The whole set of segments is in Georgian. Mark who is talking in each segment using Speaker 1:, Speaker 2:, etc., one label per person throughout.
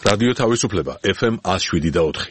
Speaker 1: რადიო თავისუფლება FM 107.4.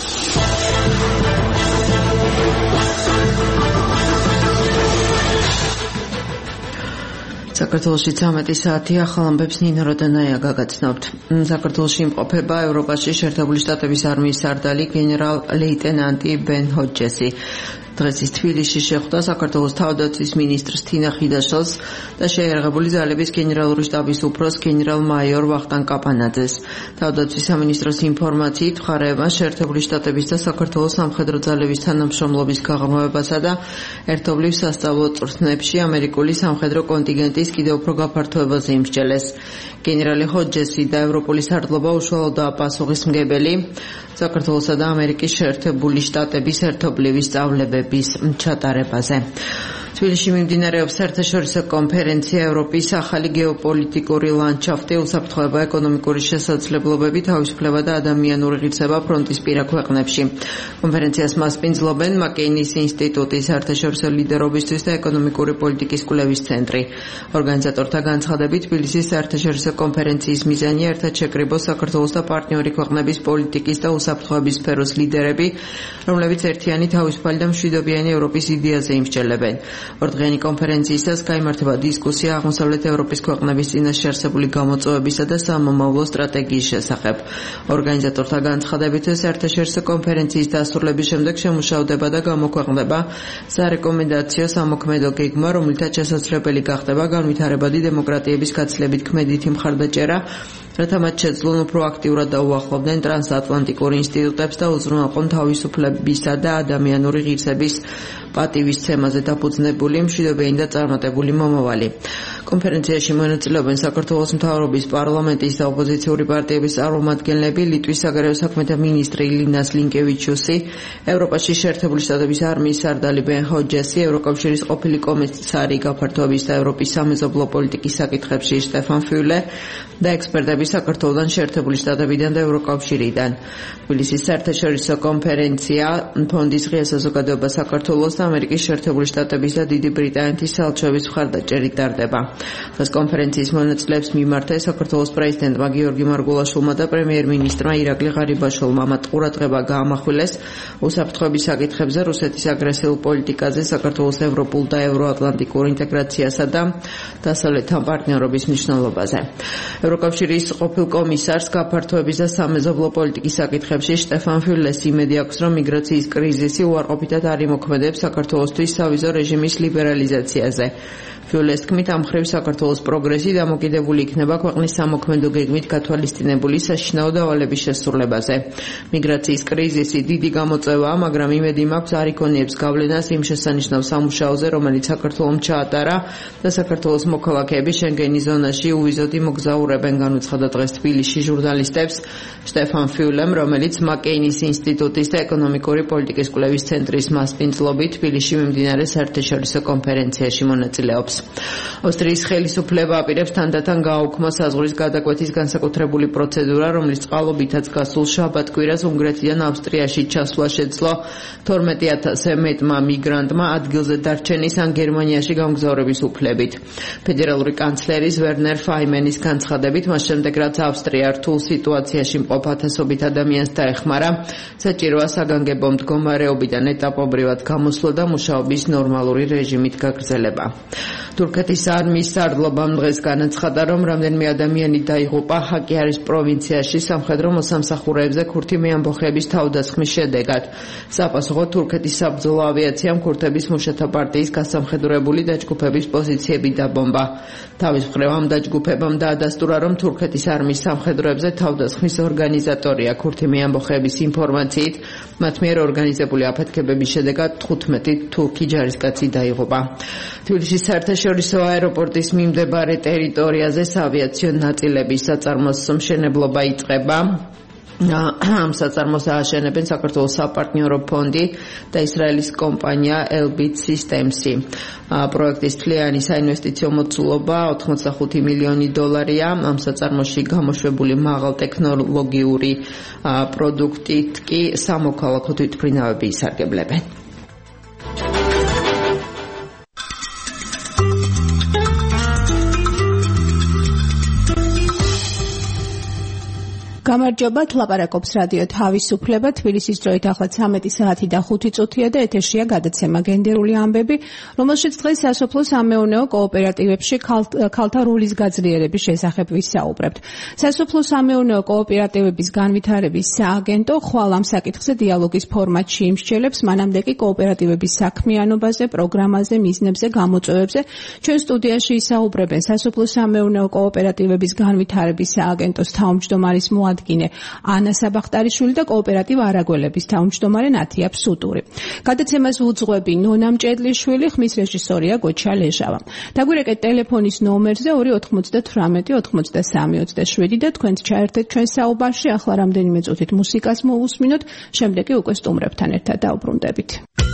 Speaker 2: საქართველოში 13 საათი ახალ ამბებს ნინო როდანაია გაგაცნობთ. საქართველოში იმყოფება ევროპაში შეერთებული შტატების არმიის სარდალი გენერალ-ლეიტენანტი ბენ ჰოჯესი. დღეს ის თბილისში შეხვდა საქართველოს თავდაცვის მინისტრს თინა ხიდაშელს და შეიარაღებული ძალების გენერალური შტაბის უფროსს გენერალ-მაიორ ვახტანგ კაპანაძეს. თავდაცვის სამინისტროს ინფორმაციით მხარეებმა შეერთებული შტატების და საქართველოს სამხედრო ძალების თანამშრომლობის გაღრმავებასა და ერთობლივ სასწავლო წვრთნებში ამერიკული სამხედრო კონტინგენტის კიდევ უფრო გაფართოებაზე იმსჯელეს. გენერალი ჰოჯესი და ევროპული სარდლობა უშუალოდაა პასუხისმგებელი საქართველოსა და ამერიკის შეერთებული შტატების ერთობლივი სწავლებების ჩატარებაზე. თბილისში მიმდინარეობს საერთაშორისო კონფერენცია ევროპის ახალი გეოპოლიტიკური ლანდშაფტი, უსაფრთხოება, ეკონომიკური შესაძლებლობები, თავისუფლება და ადამიანური ღირსება ფრონტისპირა ქვეყნებში. კონფერენციას მასპინძლობენ მაკეინის ინსტიტუტის საერთაშორისო ლიდერობისთვის და ეკონომიკური პოლიტიკის კვლევის ცენტრი. ორგანიზატორთა განცხადებით, თბილისის საერთაშორისო კონფერენციის მიზანია ერთად შეკრიბოს საქართველოს და პარტნიორი ქვეყნების პოლიტიკის და უსაფრთხოების სფეროს ლიდერები, რომლებიც ერთიანი, თავისუფალი და მშვიდობიანი ევროპის იდეაზე იმსჯელებენ. ორდღიანი კონფერენციისას გაიმართება დისკუსია აღმოსავლეთ ევროპის ქვეყნების წინაშე არსებული გამოწვევებისა და სამომავლო სტრატეგიის შესახებ. ორგანიზატორთა განცხადებით, საერთაშორისო კონფერენციის დასრულების შემდეგ შემუშავდება და გამოქვეყნდება სარეკომენდაციო სამოქმედო გეგმა, რომლითაც შესაძლებელი გახდება განვითარებადი დემოკრატიების გაცილებით ქმედითი მხარდაჭერა, რათა მათ შეძლონ უფრო აქტიურად დაუახლოვდნენ ტრანსატლანტიკურ ინსტიტუტებს და უზრუნველყონ თავისუფლებისა და ადამიანური ღირსების პატივისცემაზე დაფუძნებული მშვიდობიანი და წარმატებული მომავალი. კონფერენციაში მონაწილეობენ საქართველოს მთავრობის, პარლამენტის და ოპოზიციური პარტიების წარმომადგენლები, ლიტვის საგარეო საქმეთა მინისტრი ლინას ლინკევიჩიუსი, ევროპაში შეერთებული შტატების არმიის სარდალი ბენ ჰოჯესი, ევროკავშირის ყოფილი კომისარი გაფართოების და ევროპის სამეზობლო პოლიტიკის საკითხებში სტეფან ფიულე და ექსპერტები საქართველოდან, შეერთებული შტატებიდან და ევროკავშირიდან. თბილისის საერთაშორისო კონფერენცია ფონდის ღია საზოგადოება საქართველოს და ამერიკის შეერთებული შტატების და დიდი ბრიტანეთის საელჩოების მხარდაჭერით ტარდება. დღეს კონფერენციის მონაწილეებს მიმართა საქართველოს პრეზიდენტმა გიორგი მარგულაშვილმა და პრემიერ-მინისტრმა ირაკლი ღარიბაშვილმა. მათ ყურადღება გაამახვილეს უსაფრთხოების საკითხებზე, რუსეთის აგრესიულ პოლიტიკაზე, საქართველოს ევროპულ და ევროატლანტიკურ ინტეგრაციასა და დასავლეთთან პარტნიორობის მნიშვნელობაზე. ევროკავშირის ყოფილ კომისარს გაფართოების და სამეზობლო პოლიტიკის საკითხებში სტეფან ფიულეს იმედი აქვს, რომ მიგრაციის კრიზისი უარყოფითად არ იმოქმედებს საქართველოსთვის სავიზო რეჟიმის ლიბერალიზაციაზე. ფიულეს თქმით, ამ მხრივ საქართველოს პროგრესი დამოკიდებული იქნება ქვეყნის სამოქმედო გეგმით გათვალისწინებული საშინაო დავალების შესრულებაზე. მიგრაციის კრიზისი დიდი გამოწვევაა, მაგრამ იმედი მაქვს არ იქონიებს გავლენას იმ შესანიშნავ სამუშაოზე, რომელიც საქართველომ ჩაატარა და საქართველოს მოქალაქეები შენგენის ზონაში უვიზოდ იმოგზაურებენ, განუცხადა დღეს თბილისში ჟურნალისტებს სტეფან ფიულემ, რომელიც მაკეინის ინსტიტუტის და ეკონომიკური პოლიტიკის კვლევის ცენტრის მასპინძლობით თბილისში მიმდინარე საერთაშორისო კონფერენციაში მონაწილეობს. ავსტრიის ხელისუფლება აპირებს თანდათან გააუქმა საზღვრის გადაკვეთის განსაკუთრებული პროცედურა, რომლის წყალობითაც გასულ შაბათ-კვირას უნგრეთიდან ავსტრიაში ჩასვლა შეძლო 12,000-ზე მეტმა მიგრანტმა ადგილზე დარჩენის ან გერმანიაში გამგზავრების უფლებით. ფედერალური კანცლერის ვერნერ ფაიმენის განცხადებით, მას შემდეგ რაც ავსტრია რთულ სიტუაციაში მყოფ ათასობით ადამიანს დაეხმარა, საჭიროა საგანგებო მდგომარეობიდან ეტაპობრივად გამოსვლა და მუშაობის ნორმალური რეჟიმით გაგრძელება. თურქეთის არმიის სარდლობამ დღეს განაცხადა, რომ რამდენიმე ადამიანი დაიღუპა ჰაკიარის პროვინციაში სამხედრო მოსამსახურეებზე ქურთი მეამბოხეების თავდასხმის შედეგად. საპასუხოდ თურქეთის საბრძოლო ავიაციამ ქურთების მუშათა პარტიის გასამხედროებული დაჯგუფების პოზიციები დაბომბა. თავის მხრივ ამ დაჯგუფებამ დაადასტურა, რომ თურქეთის არმიის სამხედროებზე თავდასხმის ორგანიზატორია. ქურთი მეამბოხეების ინფორმაციით, მათ მიერ ორგანიზებული აფეთქებების შედეგად 15 თურქი ჯარისკაცი დაიღუპა. თბილისის საერთაშორისო აეროპორტის მიმდებარე ტერიტორიაზე საავიაციო ნაწილების საწარმოს მშენებლობა იწყება. ამ საწარმოს ააშენებენ საქართველოს საპარტნიორო ფონდი და ისრაელის კომპანია Elbit Systems-ი. პროექტის თლიანი საინვესტიციო მოცულობა 85 მილიონი დოლარია. ამ საწარმოში გამოშვებული მაღალტექნოლოგიური პროდუქტით კი სამოქალაქო თვითმფრინავები ისარგებლებენ.
Speaker 3: გამარჯობა, ლაპარაკობს რადიო თავისუფლება, თბილისის დროით ახლა 13 საათი და 5 წუთია და ეთერშია გადაცემა გენდერული ამბები, რომელშიც დღეს სასოფლო-სამეურნეო კოოპერატივებში ქალთა როლის გაძლიერების შესახებ ვისაუბრებთ. სასოფლო-სამეურნეო კოოპერატივების განვითარების სააგენტო ხვალ ამ საკითხზე დიალოგის ფორმატში იმსჯელებს, მანამდე კი კოოპერატივების საქმიანობაზე, პროგრამაზე, მიზნებზე, გამოწვევებზე ჩვენ სტუდიაში ისაუბრებენ სასოფლო-სამეურნეო კოოპერატივების განვითარების სააგენტოს თავმჯდომარის მოადგინე ანა საბახტარიშვილი და კოოპერატივ არაგველების თავმჯდომარე ნათია ფსუტური. გადაცემას უძღვები ნონა მჭედლიშვილი, ხმის რეჟისორია გოჩა ლეჟავა. დაგვირეკეთ ტელეფონის ნომერზე 298 83 27 და თქვენც ჩაერთეთ ჩვენ საუბარში, ახლა რამდენიმე წუთით მუსიკას მოვუსმინოთ, შემდეგ კი უკვე სტუმრებთან ერთად დავბრუნდებით.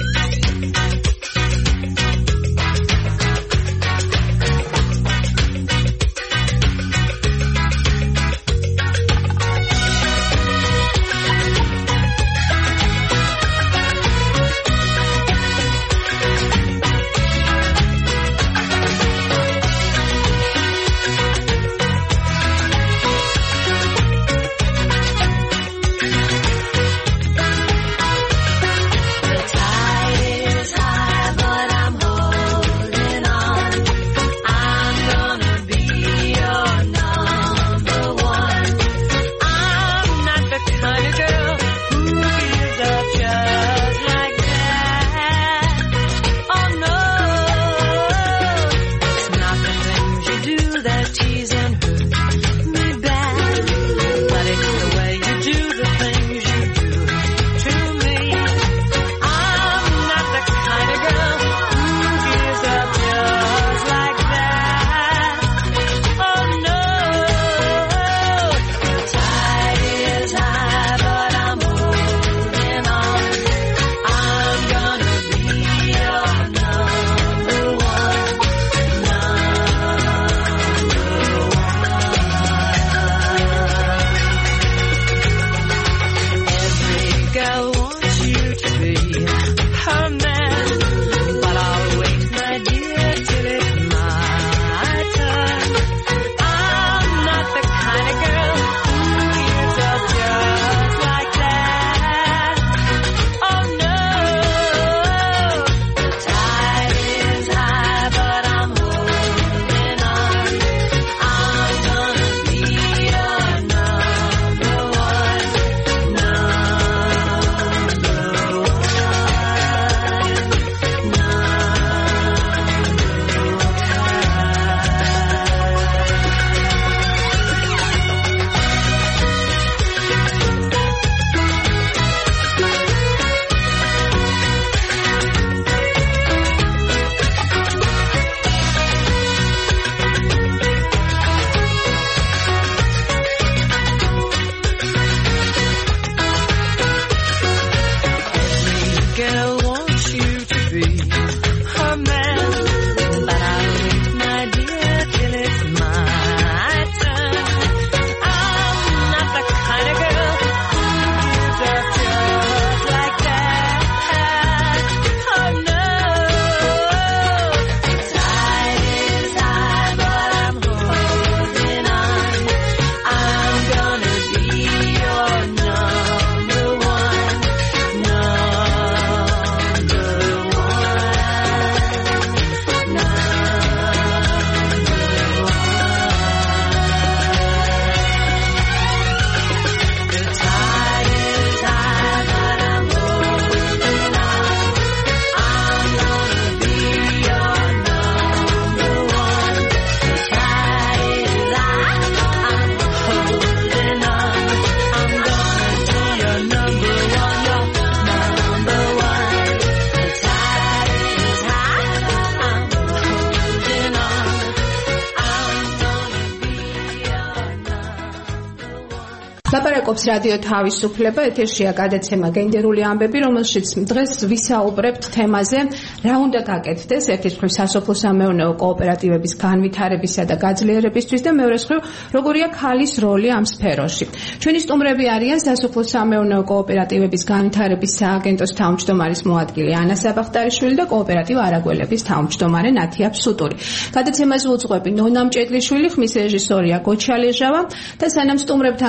Speaker 3: ლაპარაკობს რადიო თავისუფლება, ეთერშია გადაცემა გენდერული ამბები, რომელშიც დღეს ვისაუბრებთ თემაზე, რა უნდა გაკეთდეს ერთის მხრივ სასოფლო-სამეურნეო კოოპერატივების განვითარებისა და გაძლიერებისთვის და მეორე მხრივ როგორია ქალის როლი ამ სფეროში. ჩვენი სტუმრები არიან სასოფლო-სამეურნეო კოოპერატივების განვითარების სააგენტოს თავმჯდომარის მოადგილე ანა საბახტარიშვილი და კოოპერატივ არაგველების თავმჯდომარე ნათია ფსუტური. გადაცემას უძღვები ნონა მჭედლიშვილი, ხმის რეჟისორია გოჩა ლეჟავა და სანამ სტუმრებთან გადავალ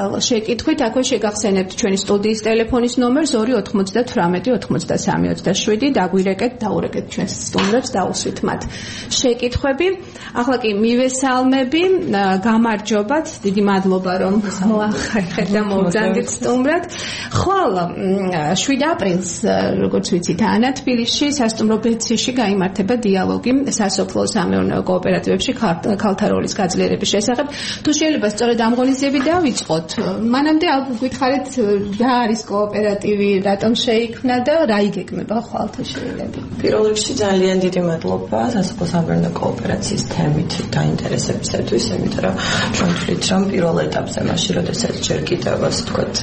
Speaker 3: შეკითხვით, აქვე შეგახსენებთ ჩვენი სტუდიის ტელეფონის ნომერს 298-93-27. დაგვირეკეთ, დაურეკეთ ჩვენს სტუმრებს, დაუსვით მათ შეკითხვები. ახლა კი მივესალმები, გამარჯობათ, დიდი მადლობა რომ მოახერხეთ და მოვძანდით სტუმრად. ხვალ 7 აპრილს, როგორც ვიცით, ანა თბილისში სასტუმრო ბეცისში გაიმართება დიალოგი სასოფლო-სამეურნეო კოოპერატივებში ქალთა როლის გაძლიერების შესახებ. თუ შეიძლება სწორედ ამ ღონისძიებით დავიწყოთ. მანამდე გითხარით რა არის კოოპერატივი, რატომ შეიქმნა და რა იგეგმება ხვალ თუ შეიძლება.
Speaker 4: პირველ რიგში ძალიან დიდი მადლობა სასოფლო-სამეურნეო კოოპერაციის თემით დაინტერესებისათვის, იმიტომ რომ ჩვენ ვთვლით, რომ პირველ ეტაპზე მაშინ, როდესაც ჯერ კიდევ ასე ვთქვათ,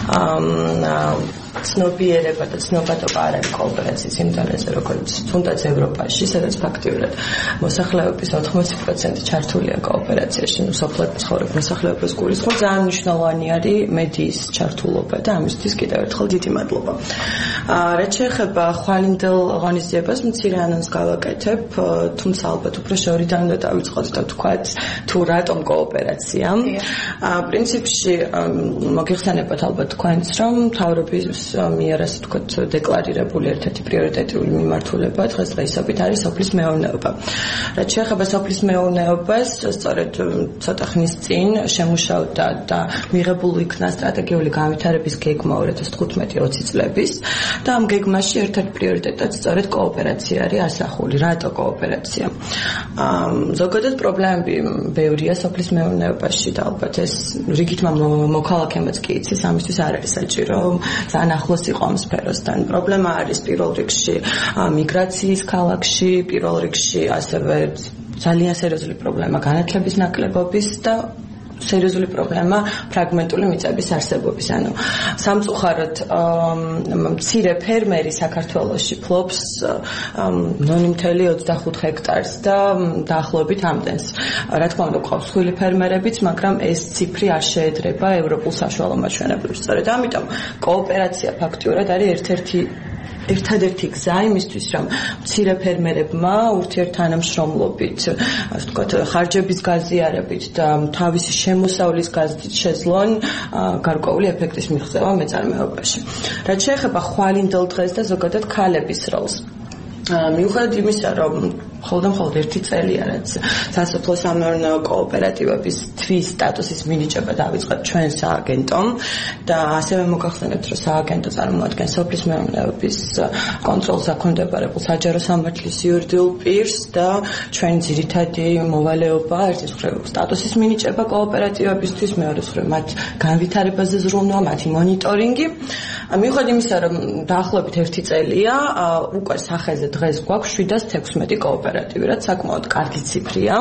Speaker 4: ცნობიერება და ცნობადობა არ არის კოოპერაციის იმ დონეზე, როგორც თუნდაც ევროპაში, სადაც ფაქტიურად მოსახლეობის 80% ჩართულია კოოპერაციაში, სოფლად მცხოვრებ მოსახლეობას გულისხმობ, ძალიან მნიშვნელოვანი არის მედიის ჩართულობა და ამისთვის კიდევ ერთხელ დიდი მადლობა. რაც შეეხება ხვალინდელ ღონისძიებას, მცირე ანონს გავაკეთებ, თუმცა ალბათ უფრო შეურიდან უნდა დავიწყოთ და ვთქვათ, თუ რატომ კოოპერაცია. პრინციპში მოგიხსენებათ ალბათ თქვენც, რომ მთავრობის მიერ ასე ვთქვათ დეკლარირებული ერთ-ერთი პრიორიტეტული მიმართულება დღესდღეობით არის სოფლის მეურნეობა. რაც შეეხება სოფლის მეურნეობას, სწორედ ცოტა ხნის წინ შემუშავდა და მიღებული იქნა სტრატეგიული განვითარების გეგმა 2015-20 წლების და ამ გეგმაში ერთ-ერთი პრიორიტეტად სწორედ კოოპერაცია არის ასახული. რატო კოოპერაცია? ზოგადად პრობლემები ბევრია სოფლის მეურნეობაში და ალბათ ეს რიგით მოქალაქემაც კი იცის, ამისთვის არ არის საჭირო ძალიან ახლოს იყო ამ სფეროსთან. პრობლემა არის პირველ რიგში მიგრაციის ქალაქში, პირველ რიგში ასევე ძალიან სერიოზული პრობლემა განათლების ნაკლებობის და სერიოზული პრობლემა ფრაგმენტული მიწების არსებობის. ანუ სამწუხაროდ მცირე ფერმერი საქართველოში ფლობს ნონიმთელი 25 ჰექტარს და დაახლოებით ამდენს. რა თქმა უნდა, ყავს სხვილი ფერმერებიც, მაგრამ ეს ციფრი არ შეედრება ევროპულ საშუალო მაჩვენებლებს. სწორედ ამიტომ კოოპერაცია ფაქტიურად არის ერთადერთი გზა იმისთვის, რომ მცირე ფერმერებმა ურთიერთთანამშრომლობით, ასე ვთქვათ, ხარჯების გაზიარებით და თავისი შემოსავლის გაზრდით შეძლონ გარკვეული ეფექტის მიღწევა მეწარმეობაში. რაც შეეხება ხვალინდელ დღეს და ზოგადად ქალების როლს. მიუხედავად იმისა, რომ მხოლოდ ერთი წელია, რაც სასოფლო-სამეურნეო კოოპერატივების თვის სტატუსის მინიჭება დავიწყეთ ჩვენ სააგენტომ და ასევე მოგახსენებთ, რომ სააგენტო წარმოადგენს სოფლის მეურნეობის კონტროლს აქვემდებარებულ საჯარო სამართლის იურიდიულ პირს და ჩვენი ძირითადი მოვალეობა ერთის მხრივ სტატუსის მინიჭება კოოპერატივებისთვის, მეორეს მხრივ მათ განვითარებაზე ზრუნვა, მათი მონიტორინგი. მიუხედავად იმისა, რომ დაახლოებით ერთი წელია, უკვე სახეზე დღეს გვაქვს 716 კოოპერატივი, რაც საკმაოდ კარგი ციფრია.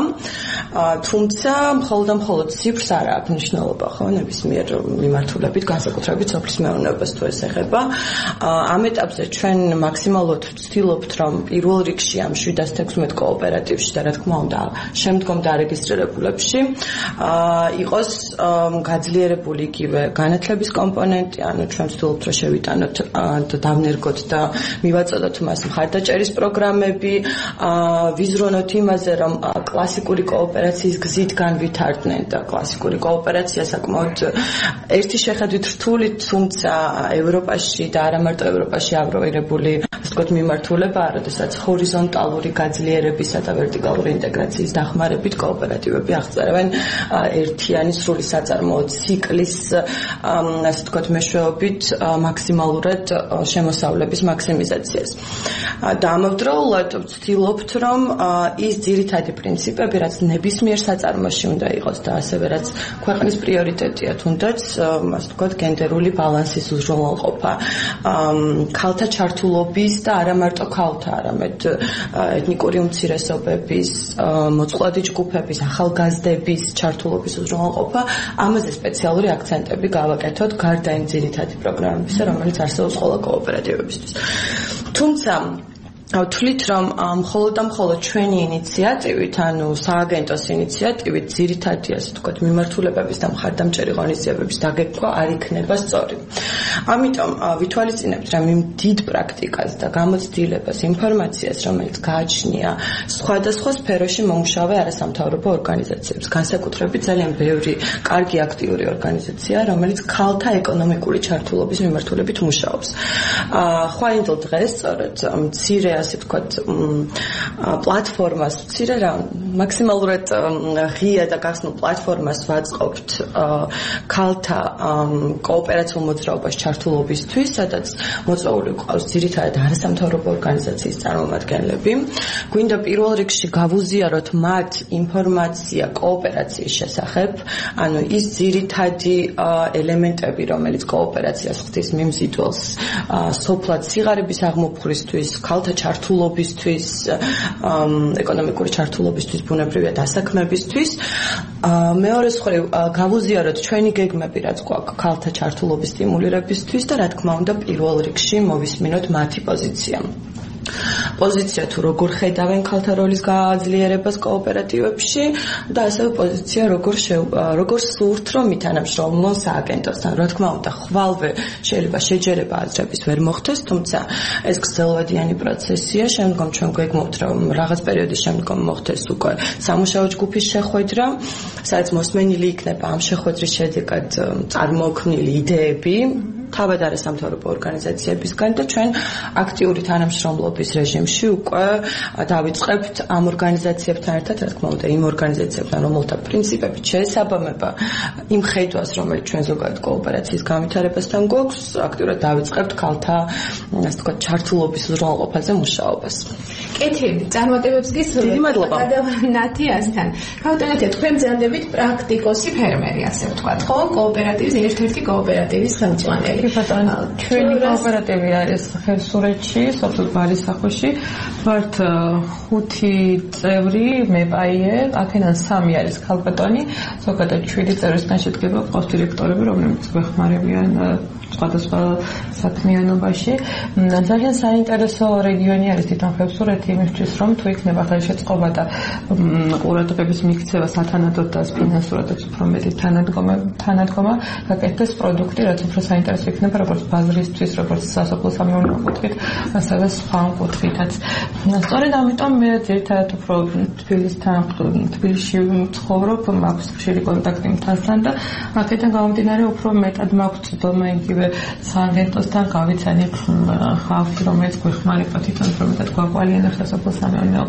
Speaker 4: თუმცა მხოლოდ ციფრს არ აქვს მნიშვნელობა, ხო, ნებისმიერ მიმართულებით, განსაკუთრებით სოფლის მეურნეობას თუ ეს ეხება. ამ ეტაპზე ჩვენ მაქსიმალურად ვცდილობთ, რომ პირველ რიგში ამ 716 კოოპერატივში და რა თქმა უნდა, შემდგომ დარეგისტრირებულებში იყოს გაძლიერებული იგივე განათლების კომპონენტი, ანუ ჩვენ ვცდილობთ, რომ შევიტანოთ და დავნერგოთ და მივაწოდოთ მას მხარდაჭერის პროგრამები, ვიზრუნოთ იმაზე, რომ კლასიკური კოოპერაციის გზით განვითარდნენ და კლასიკური კოოპერაცია საკმაოდ ერთი შეხედვით რთული, თუმცა ევროპაში და არა მარტო ევროპაში აღროვებული, ასე ვთქვათ, მიმართულებაა, როდესაც ჰორიზონტალური გაძლიერებისა და ვერტიკალური ინტეგრაციის დახმარებით კოოპერატივები აღწერენ ერთიანი სრული საწარმოო ციკლის, ასე ვთქვათ, მეშვეობით მაქსიმალურად შემოსავლების მაქსიმიზაციას. და ამავდროულად ვცდილობთ, რომ ის ძირითადი პრინციპები, რაც ნებისმიერ საწარმოში უნდა იყოს და ასევე რაც ქვეყნის პრიორიტეტია, თუნდაც, ასე ვთქვათ, გენდერული ბალანსის უზრუნველყოფა, ქალთა ჩართულობის და არა მარტო ქალთა, არამედ ეთნიკური უმცირესობების, მოწყვლადი ჯგუფების, ახალგაზრდების ჩართულობის უზრუნველყოფა, ამაზე სპეციალური აქცენტები გავაკეთოთ გარდა იმ ძირითადი პროგრამებისა, რომელიც არსებობს ყველა კოოპერატივებისთვის. თუმცა ვთვლით რომ მხოლოდ ჩვენი ინიციატივით, ანუ სააგენტოს ინიციატივით ძირითადი ასე ვთქვათ მიმართულებების და მხარდამჭერი ღონისძიებების დაგეგმვა არ იქნება სწორი. ამიტომ ვითვალისწინებთ რომ იმ დიდ პრაქტიკას და გამოცდილებას, ინფორმაციას, რომელიც გააჩნია სხვადასხვა სფეროში მომუშავე არასამთავრობო ორგანიზაციებს, განსაკუთრებით ძალიან ბევრი კარგი აქტიური ორგანიზაცია, რომელიც ქალთა ეკონომიკური ჩართულობის მიმართულებით მუშაობს. ხვაინდელ დღეს სწორედ მცირე ასე ვთქვათ პლატფორმას მცირე რა მაქსიმალურად ღია და გახსნილ პლატფორმას ვაწყობთ ქალთა კოოპერაციულ მოძრაობაში ჩართულობისთვის, სადაც მოწვეული ყავს ძირითადად არასამთავრობო ორგანიზაციის წარმომადგენლები. გვინდა პირველ რიგში გავუზიაროთ მათ ინფორმაცია კოოპერაციის შესახებ, ანუ ის ძირითადი ელემენტები, რომელიც კოოპერაციას ხდის მიმზიდველს სოფლად სიღარიბის აღმოფხვრისთვის, ქალთა ჩართულობისთვის, ეკონომიკური ჩართულობისთვის, ბუნებრივია დასაქმებისთვის. მეორე მხრივ გავუზიაროთ ჩვენი გეგმები, რაც გვაქვს ქალთა ჩართულობის სტიმულირებისთვის და რა თქმა უნდა პირველ რიგში მოვისმინოთ მათი პოზიცია თუ როგორ ხედავენ ქალთა როლის გააძლიერებას კოოპერატივებში და ასევე პოზიცია როგორ სურთ რომ მითანამშრომლონ სააგენტოსთან. რა თქმა უნდა, ხვალვე შეიძლება შეჯერება აზრების ვერ მოხდეს, თუმცა ეს გრძელვადიანი პროცესია. შემდგომ ჩვენ გვეგმობთ რომ რაღაც პერიოდის შემდგომ მოხდეს უკვე სამუშაო ჯგუფის შეხვედრა, სადაც მოსმენილი იქნება ამ შეხვედრის შედეგად წარმოქმნილი იდეები თავად არასამთავრობო ორგანიზაციებისგან და ჩვენ აქტიური თანამშრომლობის რეჟიმში უკვე დავიწყებთ ამ ორგანიზაციებთან ერთად, რა თქმა უნდა, იმ ორგანიზაციებთან, რომელთა პრინციპებით შეესაბამება იმ ხედვას, რომელიც ჩვენ ზოგადად კოოპერაციის განვითარებასთან გვაქვს, აქტიურად დავიწყებთ ქალთა, ასე ვთქვათ, ჩართულობის უზრუნველყოფაზე მუშაობას.
Speaker 3: კეთილი, წარმატებებს გისურვებთ.
Speaker 4: დიდი მადლობა.
Speaker 3: ნათიასთან. ქავტონათია, თქვენ ბრძანდებით პრაქტიკოსი ფერმერი, ასე ვთქვათ, ხო? კოოპერატივის ერთ-ერთი კოოპერატივის ხელმძღვანელი.
Speaker 5: ჩვენი კოოპერატივი არის ხევსურეთში, სოფელ ბალისახოში. ვართ 5 წევრი, მე პაიე, აქედან 3 არის ქალბატონი, ზოგადად 7 წევრისგან შედგება ყავს დირექტორები, რომლებიც გვეხმარებიან სხვადასხვა საქმიანობაში. ძალიან საინტერესო რეგიონი არის თვითონ ხევსურეთი იმისთვის, რომ თუ იქნება ხელშეწყობა და ყურადღების მიქცევა სათანადოდ და ფინანსურადაც უფრო მეტი თანადგომა, გაკეთდეს პროდუქტი, რაც უფრო საინტერესო იქნება როგორც ბაზრისთვის, როგორც სასოფლო-სამეურნეო კუთხით, ასევე სხვა კუთხითაც. სწორედ ამიტომ მე ძირითადად უფრო თბილისში ვცხოვრობ, მაქვს ხშირი კონტაქტი მთასთან და აქედან გამომდინარე უფრო მეტად მაქვს ცდომა იგივე სააგენტოსთან გავიცანით ხალხი, რომელიც გვეხმარება თვითონ უფრო მეტად გვაყვალიანებს სასოფლო-სამეურნეო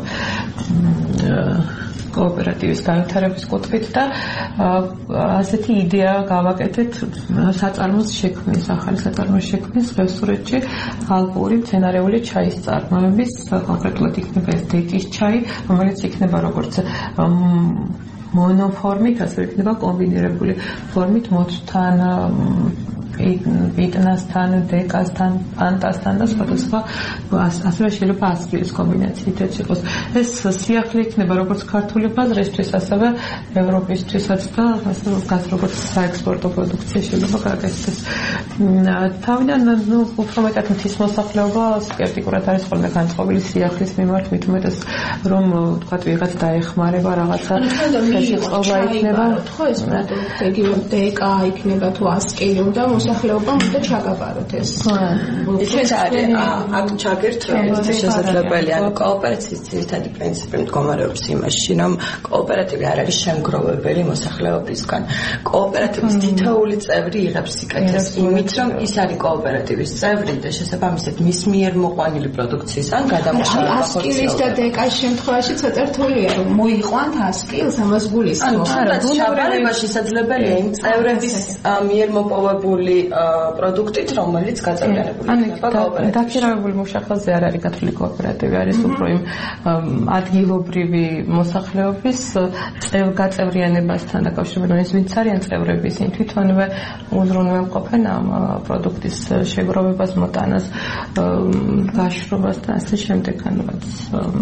Speaker 5: კოოპერატივის განვითარების კუთხით და ასეთი იდეა გავაკეთეთ საწარმოს შექმნის, ახალი საწარმოს შექმნის ხევსურეთში ალპური მცენარეული ჩაის წარმოების, კონკრეტულად იქნება ეს დეკის ჩაი, რომელიც იქნება როგორც მონოფორმით, ასევე იქნება კომბინირებული ფორმით მოცთან, ვიტნასთან, დეკასთან, პანტასთან და სხვადასხვა ასევე შეიძლება ასკილის კომბინაციითაც იყოს. ეს სიახლე იქნება როგორც ქართული ბაზრისთვის, ასევე ევროპისთვისაც და ასევე როგორც საექსპორტო პროდუქცია შეიძლება გაკეთდეს. თავიდან უფრო მეტად მთის მოსახლეობა სკეპტიკურად არის ხოლმე განწყობილი სიახლის მიმართ, მით უმეტეს რომ თქვათ ვიღაც დაეხმარება რაღაცა ხელშეწყობა იქნება.
Speaker 3: ხო ეს პროდუქტი იგივე დეკა იქნება თუ ასკილი უნდა მოსახლეობამ უნდა ჩაგაბაროთ ეს.
Speaker 4: ისიც არის აქ ჩაგერთ რომ ეს შესაძლებელი, ანუ კოოპერაციის ძირითადი პრინციპი მდგომარეობს იმაში, რომ კოოპერატივი არ არის შემგროვებელი მოსახლეობისგან. კოოპერატივის თითოეული წევრი იღებს სიკეთეს იმით, რომ ის არის კოოპერატივის წევრი და შესაბამისად მის მიერ მოყვანილი პროდუქციის ან გადამუშავება ხორციელდება.
Speaker 3: ასკილის და დეკას შემთხვევაში ცოტა რთულია რომ მოიყვანთ ასკილს ამას გულისხმობს.
Speaker 4: ანუ შაბარება შესაძლებელია იმ წევრების მიერ მოპოვებული პროდუქტით, რომელიც გაწევრიანებული იქნება კოოპერატივში.
Speaker 5: დაქირავებული მუშახელზე არ არის გათვლილი კოოპერატივი, არის უფრო იმ ადგილობრივი მოსახლეობის გაწევრიანებასთან დაკავშირებული, ის ვინც არიან წევრები, ისინი თვითონვე უზრუნველყოფენ ამ პროდუქტის შეგროვებას, მოტანას, გაშრობას და ასე შემდეგ, ანუ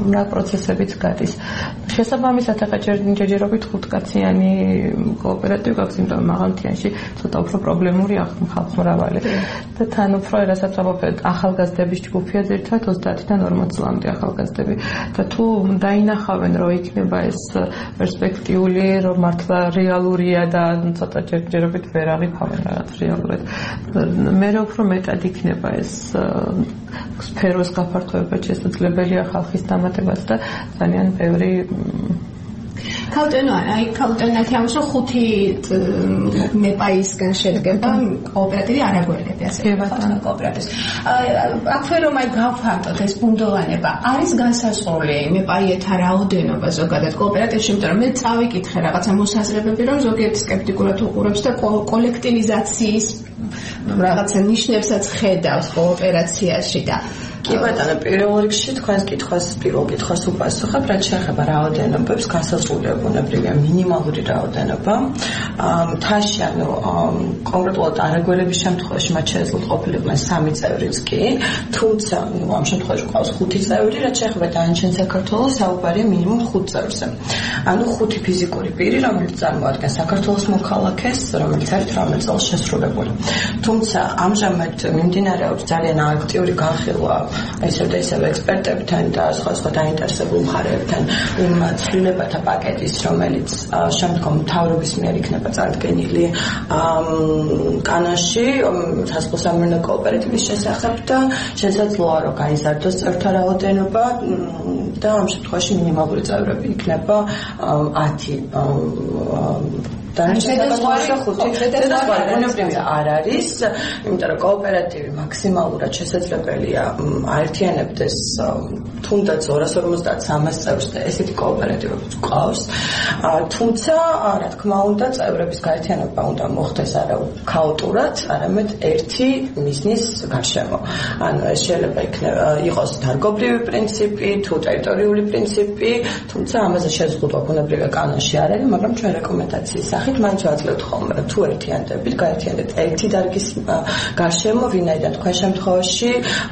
Speaker 5: რა პროცესებიც გადის. შესაბამისად, ახლა ჯერჯერობით 5 კაციანი კოოპერატივი გაქვს, იმიტომ მაღალთიანში ცოტა უფრო პრობლემური ხალხმრავალი. და თან უფრო რასაც ვამბობთ, ახალგაზრდების ჯგუფია ძირითადად 30-დან 40 წლამდე ახალგაზრდები. და თუ დაინახავენ, რომ იქნება ეს პერსპექტიული, რომ მართლა რეალურია და ცოტა ჯერჯერობით ვერ აღიქვამენ რაღაც რეალურად. მე უფრო მეტად იქნება ეს სფეროს გაფართოება შესაძლებელია ხალხის დამატებაც და ძალიან ბევრი
Speaker 3: ქალტენათი ამის 5 მეპაისგან შედგება კოოპერატივი არაგველები ასე ვთქვათ კოოპერატივს. აქვე რომ გავფართოთ ეს ბუნდოვანება არის განსაზღვრული მეპაიეთა რაოდენობა ზოგადად კოოპერატივში, იმიტომ რომ მე წავიკითხე რაღაცა მოსაზრებები, რომ ზოგიერთი სკეპტიკურად უყურებს და კოლექტივიზაციის რაღაცა ნიშნებსაც ხედავს კოოპერაციაში და
Speaker 4: კი ბატონო, პირველ რიგში თქვენს პირველ კითხვას უპასუხებ, რაც შეეხება რაოდენობებს, განსაზღვრულია ბუნებრივია მინიმალური რაოდენობა. მთაში, ანუ კონკრეტულად არაგველების შემთხვევაში მათ შეეძლოთ ყოფილიყვნენ 3 წევრიც კი, თუმცა ამ შემთხვევაში ყავს 5 წევრი, რაც შეეხება დანარჩენ საქართველოს, საუბარია მინიმუმ 5 წევრზე. ანუ 5 ფიზიკური პირი, რომელიც წარმოადგენს საქართველოს მოქალაქეს, რომელიც არის 18 წელს შესრულებული. თუმცა ამჟამად მიმდინარეობს ძალიან აქტიური განხილვა ისევ ექსპერტებთან და სხვა დაინტერესებულ მხარეებთან იმ ცვლილებათა პაკეტის, რომელიც შემდგომ მთავრობის მიერ იქნება წარდგენილი კანონში საზღვასამეურნეო კოოპერატივის შესახებ და შესაძლოა რომ გაიზარდოს წევრთა რაოდენობა და ამ შემთხვევაში მინიმალური წევრები იქნება 10 ბუნებრივი არ არის, იმიტომ რომ კოოპერატივი მაქსიმალურად შესაძლებელია აერთიანებდეს თუნდაც 250-300 წევრს და ესეთი კოოპერატივებიც გვყავს. თუმცა, რა თქმა უნდა, წევრების გაერთიანება უნდა მოხდეს არა ქაოტურად, არამედ ერთი მიზნის გარშემო. ანუ ეს შეიძლება იყოს დარგობრივი პრინციპი, თუ ტერიტორიული პრინციპი, თუმცა ამაზე შეზღუდვა ბუნებრივია კანონში არ არის, მაგრამ ჩვენ რეკომენდაციის სახით მაინც ვაძლევთ ხოლმე, თუ ერთიანდებით, გაერთიანდეთ ერთი დარგის გარშემო, ვინაიდან თქვენ შემთხვევაში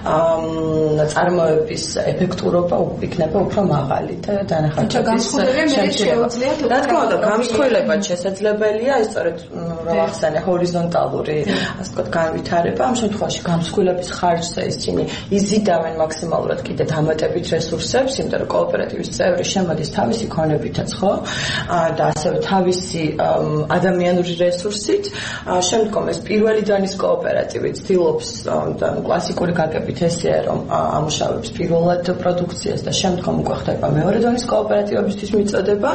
Speaker 4: წარმოების ეფექტურობა იქნება უფრო მაღალი და დანახარჯების
Speaker 3: შეუძლია.
Speaker 4: რა თქმა უნდა, გამსხვილება შესაძლებელია, ეს სწორედ რა ახსენე ჰორიზონტალური, ასე ვთქვათ, განვითარება. ამ შემთხვევაში გამსხვილების ხარჯზე ისინი იზიდავენ მაქსიმალურად კიდე დამატებით რესურსებს, იმიტომ რომ კოოპერატივის წევრი შემოდის თავისი ქონებითაც, ხო? და ასევე თავისი ადამიანური რესურსით. შემდგომ ეს პირველი დონის კოოპერატივი ცდილობს და კლასიკური გაგებით ესეა, რომ ამუშავებს პირველად პროდუქციას და შემდგომ უკვე ხდება მეორე დონის კოოპერატივებისთვის მიწოდება,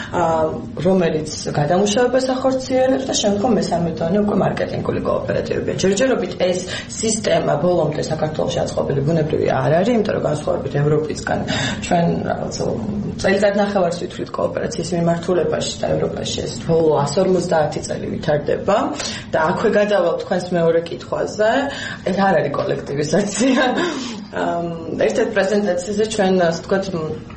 Speaker 4: რომელიც გადამუშავებას ახორციელებს და შემდგომ მესამე დონე უკვე მარკეტინგული კოოპერატივებია. ჯერჯერობით ეს სისტემა ბოლომდე საქართველოში აწყობილი ბუნებრივი არ არის, იმიტომ რომ განსხვავებით ევროპისგან ჩვენ რაღაცა წელიწად ნახევარს ვითვლით კოოპერაციის მიმართულებაში და ევროპაში ეს ბოლო 150 წელი ვითარდება და აქვე გადავალ თქვენს მეორე კითხვაზე, ეს არ არის კოლექტივიზაცია. ერთ-ერთ პრეზენტაციაზე ჩვენ ასე ვთქვათ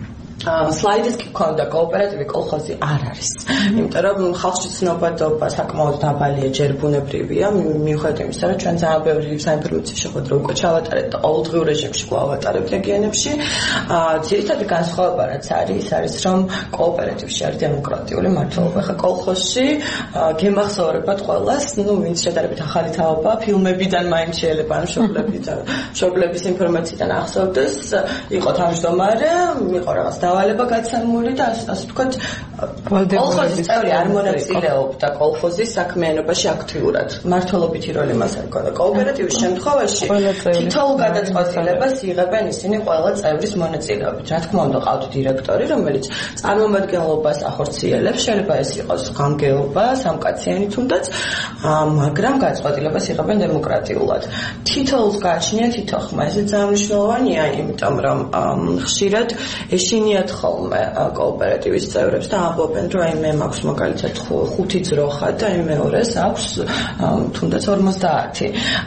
Speaker 4: სლაიდიც კი ქონდა კოოპერატივი კოლხოზი არ არის. იმიტომ რომ ხალხში ცნობადობა საკმაოდ დაბალია, ჯერ ბუნებრივია, მიუხედავად იმისა, რომ ჩვენ ძალიან ბევრი საინფორმაციო შეხვედრა უკვე ჩავატარეთ და ყოველდღიურ რეჟიმში ვავატარებთ რეგიონებში. ძირითადი განსხვავება რაც არის, ის არის, რომ კოოპერატივში არის დემოკრატიული მმართველობა. ხა კოლხოზში გემახსოვრებათ ყველას, ვინც შედარებით ახალი თაობა, ფილმებიდან მაინც შეიძლება ან მშობლების ინფორმაციიდან ახსოვდეს, იყო თავმჯდომარე, იყო რაღაც დავალება გაცემული და ასე ვთქვათ, კოლხოზის წევრი არ მონაწილეობდა კოლხოზის საქმიანობაში აქტიურად. მმართველობითი როლი მას ჰქონდა. კოოპერატივის შემთხვევაში თითოეულ გადაწყვეტილებას იღებენ ისინი ყველა წევრის მონაწილეობით. რა თქმა უნდა, ყავთ დირექტორი, რომელიც წარმომადგენლობას ახორციელებს, შეიძლება ეს იყოს გამგეობა, სამკაციანი თუნდაც, მაგრამ გადაწყვეტილებას იღებენ დემოკრატიულად. თითოეულს გააჩნია თითო ხმა. ეს ძალიან მნიშვნელოვანია, იმიტომ რომ ხშირად ეშინიათ ხოლმე კოოპერატივის წევრებს და ამბობენ, რომ აი მე მაქვს მაგალითად 5 ძროხა და აი მეორეს აქვს თუნდაც 50.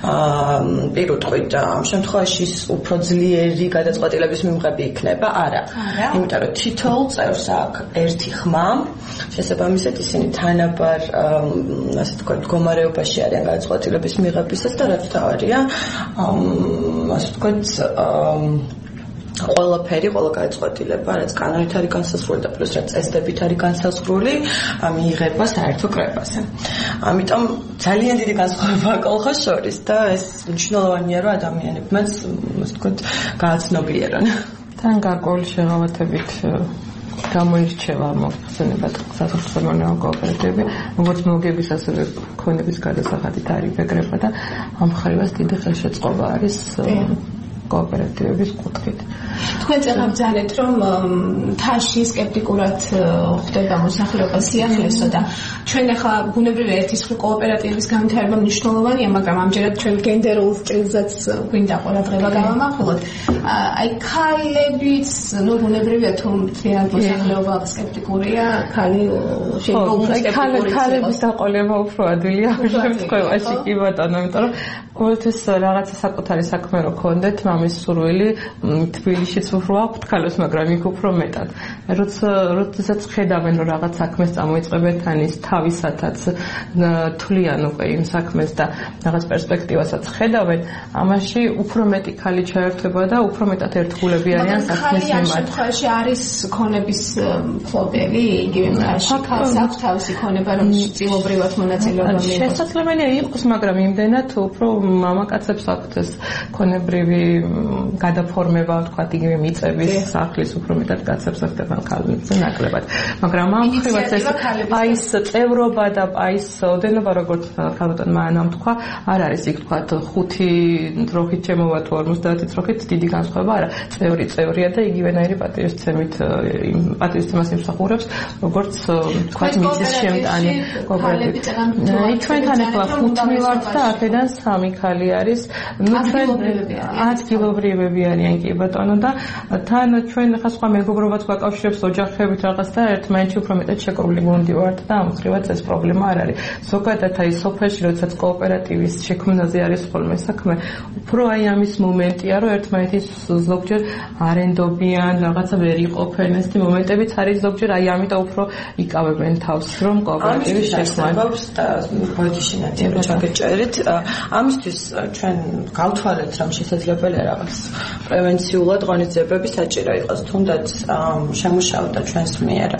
Speaker 4: პირუტყვით ამ შემთხვევაში უფრო ძლიერი გადაწყვეტილების მიღება იქნება? არა. იმიტომ რომ თითოეულ წევრს აქვს ერთი ხმა, შესაბამისად ისინი თანაბარ ასე ვთქვათ, მდგომარეობაში არიან გადაწყვეტილების მიღებისას და რაც თავარია ასე ვთქვათ ყველაფერი, ყველა გადაწყვეტილება, რაც კანონით არის განსაზღვრული და პლუს რაც წესდებით არის განსაზღვრული, მიიღება საერთო კრებაზე. ამიტომ ძალიან დიდი განსხვავებაა კოლხოს შორის და ეს მნიშვნელოვანია, რომ ადამიანებმაც, ასე ვთქვათ, გააცნობიერონ.
Speaker 5: თან გარკვეული შეღავათებით გამოირჩევა მოხსენებად საზოგადოებრივი კოოპერატივები, როგორც მოგების ასევე ქონების გადასახადი თარიფებრება და ამ ხრივას დიდი ხელშეწყობა არის კოოპერატივების კუთხით.
Speaker 3: თქვენ წეგამბრძანეთ, რომ თაში სკეპტიკურად ხვდება მოსახლეობა სიახლესო და ჩვენ ახლა ბუნებრივია ერთის მხრივ კოოპერატივების განვითარება მნიშვნელოვანია, მაგრამ ამჯერად ჩვენ გენდერულ სტილზეც გვინდა ყურადღება გავამახვილოთ. აი ქალებიც, ნუ ბუნებრივია თუ მთლიან მოსახლეობა სკეპტიკურია, ქალი შეიძლება უფრო სკეპტიკური
Speaker 5: ქალების დაყოლება უფრო ადვილია ამ შემთხვევაში კი ბატონო, იმიტომ რომ ყოველთვის რაღაცა საკუთარი საქმე რო ქონდეთ, მამის სურვილი თბილისშიც უფრო აქვთ ქალებს, მაგრამ იქ უფრო მეტად. როდესაც ხედავენ რომ რაღაც საქმეს წამოიწყებენ თანის თავისათაც თვლიან უკვე იმ საქმეს და რაღაც პერსპექტივასაც ხედავენ, ამაში უფრო მეტი ქალი ჩაერთვება და უფრო მეტად ერთგულები არიან საქმის მიმართ.
Speaker 3: ამ შემთხვევაში არის ქონების ფლობელი, იგივე თაში ქალს აქვს თავისი ქონება, რომ წილობრივად მონაწილეობა მიიღოს.
Speaker 5: შესაძლებელია იყოს, მაგრამ იმდენად უფრო მამაკაცებს აქვთ ეს ქონებრივი გადაფორმება, ვთქვათ, იგივე მიწების სახლის უფრო მეტად კაცებს ხდებიან ქალებზე ნაკლებად. მაგრამ ამ ხრივაც ეს პაის წევრობა და პაის ოდენობა, როგორც ქალბატონმა ანამ თქვა, არ არის იქ ვთქვათ 5 დროხით შემოვა თუ 50 დროხით დიდი განსხვავება არა. წევრია და იგივენაირი პატივისცემით პატივისცემას იმსახურებს, როგორც ვთქვათ მიწის შემტანი კოოპერატივი. ჩვენთან ახლა 5 მივართ და აქედან 3 ქალი არის. ნუ ჩვენ ადგილობრივები არიან კი ბატონო და თან ჩვენ ახლა სხვა მეგობრობაც გვაკავშირებს ოჯახებით რაღაც და ერთმანეთში უფრო მეტად შეკრული გუნდი ვართ და ამ ხრივაც ეს პრობლემა არ არის. ზოგადად აი სოფელში როდესაც კოოპერატივის შექმნაზე არის ხოლმე საქმე, უფრო აი ამის მომენტია, რომ ერთმანეთის ზოგჯერ არენდობიან, რაღაცა ვერ იყოფენ, ეს მომენტებიც არის ზოგჯერ აი ამიტომ უფრო იკავებენ თავს, რომ კოოპერატივის შექმნა
Speaker 4: და ბოდიშინათი რო ჩაგეჭერით, ამისთვის ჩვენ გავთვალეთ, რომ შესაძლებელია რაღაც პრევენციულად ღონისძიებები საჭირო იყოს, თუნდაც შემუშავდა ჩვენს მიერ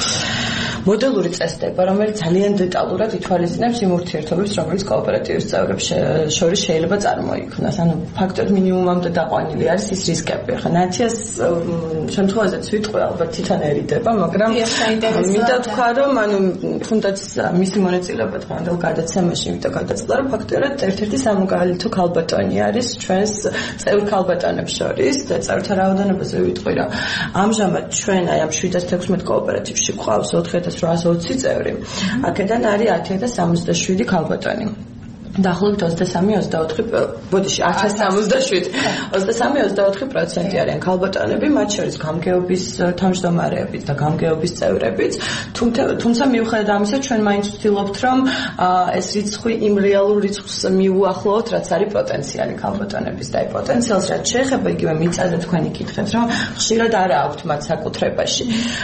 Speaker 4: მოდელური წესდება, რომელიც ძალიან დეტალურად ითვალისწინებს იმ ურთიერთობებს, რომელიც კოოპერატივის წევრებს შორის შეიძლება წარმოიქმნას. ანუ ფაქტობრივად მინიმუმამდე დაყვანილი არის ის რისკები. ხა ნათიას შემთხვევაზეც ვიტყვი, ალბათ თვითონერიდება, მაგრამ მინდა თქვა, რომ ანუ თუნდაც მისი მონაწილეობა დღევანდელ გადაცემაში იმიტომ გადაწყდა, რომ ფაქტობრივად ერთ-ერთი სამოქალაქო ქალბატონი არის ჩვენს წევრ ქალბატონებს შორის და წევრთა რაოდენობაზე ვიტყვი, რომ ამჟამად ჩვენ აი ამ 716 კოოპერატივში გვყავს 4820 წევრი. აქედან არის 10067 ქალბატონი. დაახლოებით 23-24, ბოდიში 1067, 23-24% არიან ქალბატონები, მათ შორის გამგეობის თავმჯდომარეებიც და გამგეობის წევრებიც. თუმცა მიუხედავად ამისა, ჩვენ მაინც ვცდილობთ, რომ ეს რიცხვი იმ რეალურ რიცხვს მიუახლოვოთ, რაც არის პოტენციალი ქალბატონების და აი პოტენციალს რაც შეეხება იგივე მიწაზე თქვენ იკითხეთ, რომ ხშირად არ აქვთ მათ საკუთრებაში.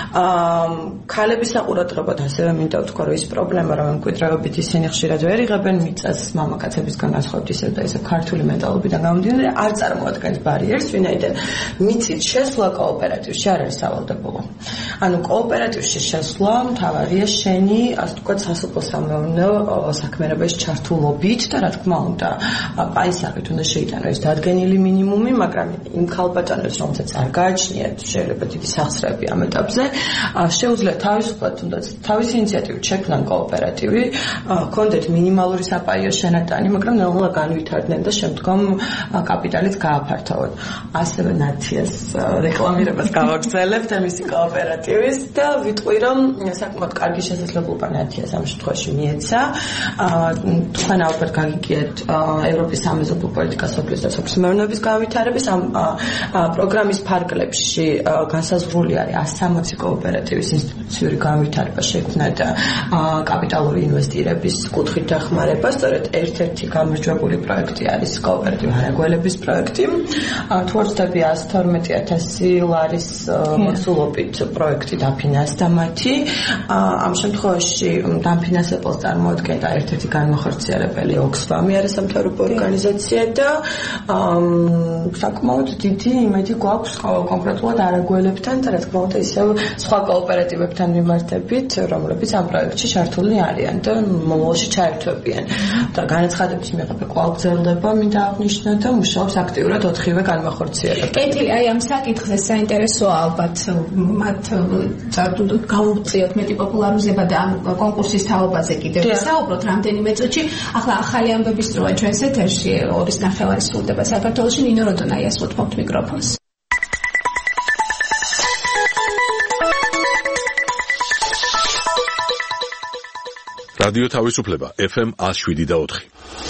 Speaker 4: ქალების საყურადღებოდ ასევე მინდა ვთქვა, რომ ის პრობლემა, რომ მკვიდრეობით ისინი ხშირად ვერ იღებენ მიწას მამაკაცებისგან განსხვავებით ისევ და ისევ ქართული მენტალობიდან გამომდინარე არ წარმოადგენს ბარიერს, ვინაიდან მიწით შესვლა კოოპერატივში არ არის სავალდებულო. ანუ კოოპერატივში შესვლა მთავარია შენი, ასე ვთქვათ, სასოფლო-სამეურნეო საქმიანობაში ჩართულობით და რა თქმა უნდა, პაისაღით უნდა შეიტანო ეს დადგენილი მინიმუმი, მაგრამ იმ ქალბატონებს, რომელსაც არ გააჩნიათ შეიძლება დიდი სახსრები ამ ეტაპზე, შეუძლიათ თავისუფლად თუნდაც თავისი ინიციატივით შექმნან კოოპერატივი, ჰქონდეთ მინიმალური საპაიო შენატანი, მაგრამ ნელ-ნელა განვითარდნენ და შემდგომ კაპიტალით გააფართოვოთ. ასევე ნათიას რეკლამირებას გავაგრძელებთ მისი კოოპერატივის და ვიტყვი, რომ საკმაოდ კარგი შესაძლებლობა ნათიას ამ შემთხვევაში მიეცა. თქვენ ალბათ გაგიგიათ ევროპის სამეზობლო პოლიტიკა სოფლის და სოფლის-მეურნეობის განვითარების ამ პროგრამის ფარგლებში განსაზღვრული არის 160 კოოპერატივის ინსტიტუციური განვითარება შექმნა და კაპიტალური ინვესტირების კუთხით დახმარება, სწორედ ერთ-ერთი გამარჯვებული პროექტი არის კოოპერატივი ჰარაგველების პროექტი. თუ არ ვცდები 112,000 ლარის მოსულობით პროექტი დაფინანსდა მათი. ამ შემთხვევაში დამფინანსებელს წარმოადგენდა ერთ-ერთი განმახორციელებელი ოქსფამი არის სამთავრობო ორგანიზაცია და საკმაოდ დიდი იმედი გვაქვს კონკრეტულად არაგველებთან და რა თქმა უნდა ისევ სხვა კოოპერატივებთან მიმართებით, რომლებიც ამ პროექტში ჩართული არიან და მომავალში ჩაერთვებიან. და განაცხადების მიღება კვლავ გრძელდება, მინდა აღნიშნო და მუშაობს აქტიურად 4-ვე განმახორციელებელი.
Speaker 3: კეთილი, აი ამ საკითხზე საინტერესოა ალბათ მათ გაუწიოთ მეტი პოპულარიზება და ამ კონკურსის თაობაზე კიდევ საუბრობთ რამდენიმე წუთში. ახლა ახალი ამბების დროა ჩვენს ეთერში 2:30 სრულდება საქართველოში. ნინო როდონაიას ვუთმობთ მიკროფონს.
Speaker 1: რადიო თავისუფლება FM 107.4.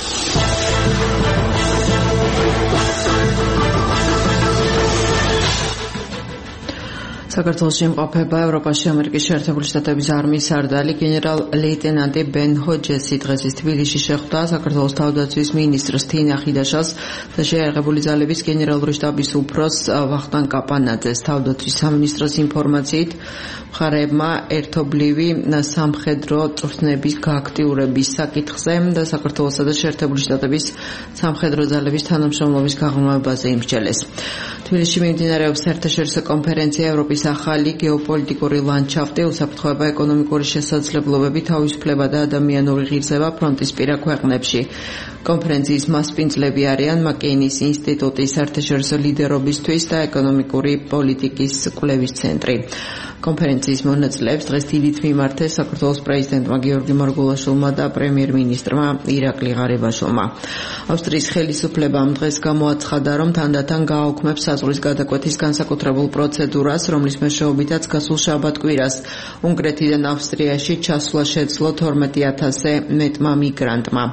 Speaker 2: საქართველოში იმყოფება ევროპაში ამერიკის შეერთებული შტატების არმიის სარდალი გენერალ-ლეიტენანტი ბენ ჰოჯესი დღეს თბილისში შეხვდა საქართველოს თავდაცვის მინისტრს თინა ხიდაშას და შეიარაღებული ძალების გენერალური შტაბის უფროს ვახტანგ კაპანაძეს. თავდაცვის სამინისტროს ინფორმაციით მხარეებმა ერთობლივი სამხედრო წვრთნების გააქტიურების საკითხზე და საქართველოსა და შეერთებული შტატების სამხედრო ძალების თანამშრომლობის გაღრმავებაზე იმსჯელეს. თბილისში მიმდინარეობს საერთაშორისო კონფერენცია ევროპის ახალი გეოპოლიტიკური ლანდშაფტი, უსაფრთხოება, ეკონომიკური შესაძლებლობები, თავისუფლება და ადამიანური ღირსება ფრონტისპირა ქვეყნებში. კონფერენციის მასპინძლები არიან მაკეინის ინსტიტუტის საერთაშორისო ლიდერობისთვის და ეკონომიკური პოლიტიკის კვლევის ცენტრი. კონფერენციის მონაწილეებს დღეს დიდით მიმართეს საქართველოს პრეზიდენტმა გიორგი მარგულაშვილმა და პრემიერ-მინისტრმა ირაკლი ღარიბაშვილმა. ავსტრიის ხელისუფლებამ დღეს გამოაცხადა, რომ თანდათან გააუქმებს საზღვრის გადაკვეთის განსაკუთრებულ პროცედურას, რომლის მეშვეობითაც გასულ შაბათ-კვირას უნგრეთიდან ავსტრიაში ჩასვლა შეძლო 12,000-ზე მეტმა მიგრანტმა.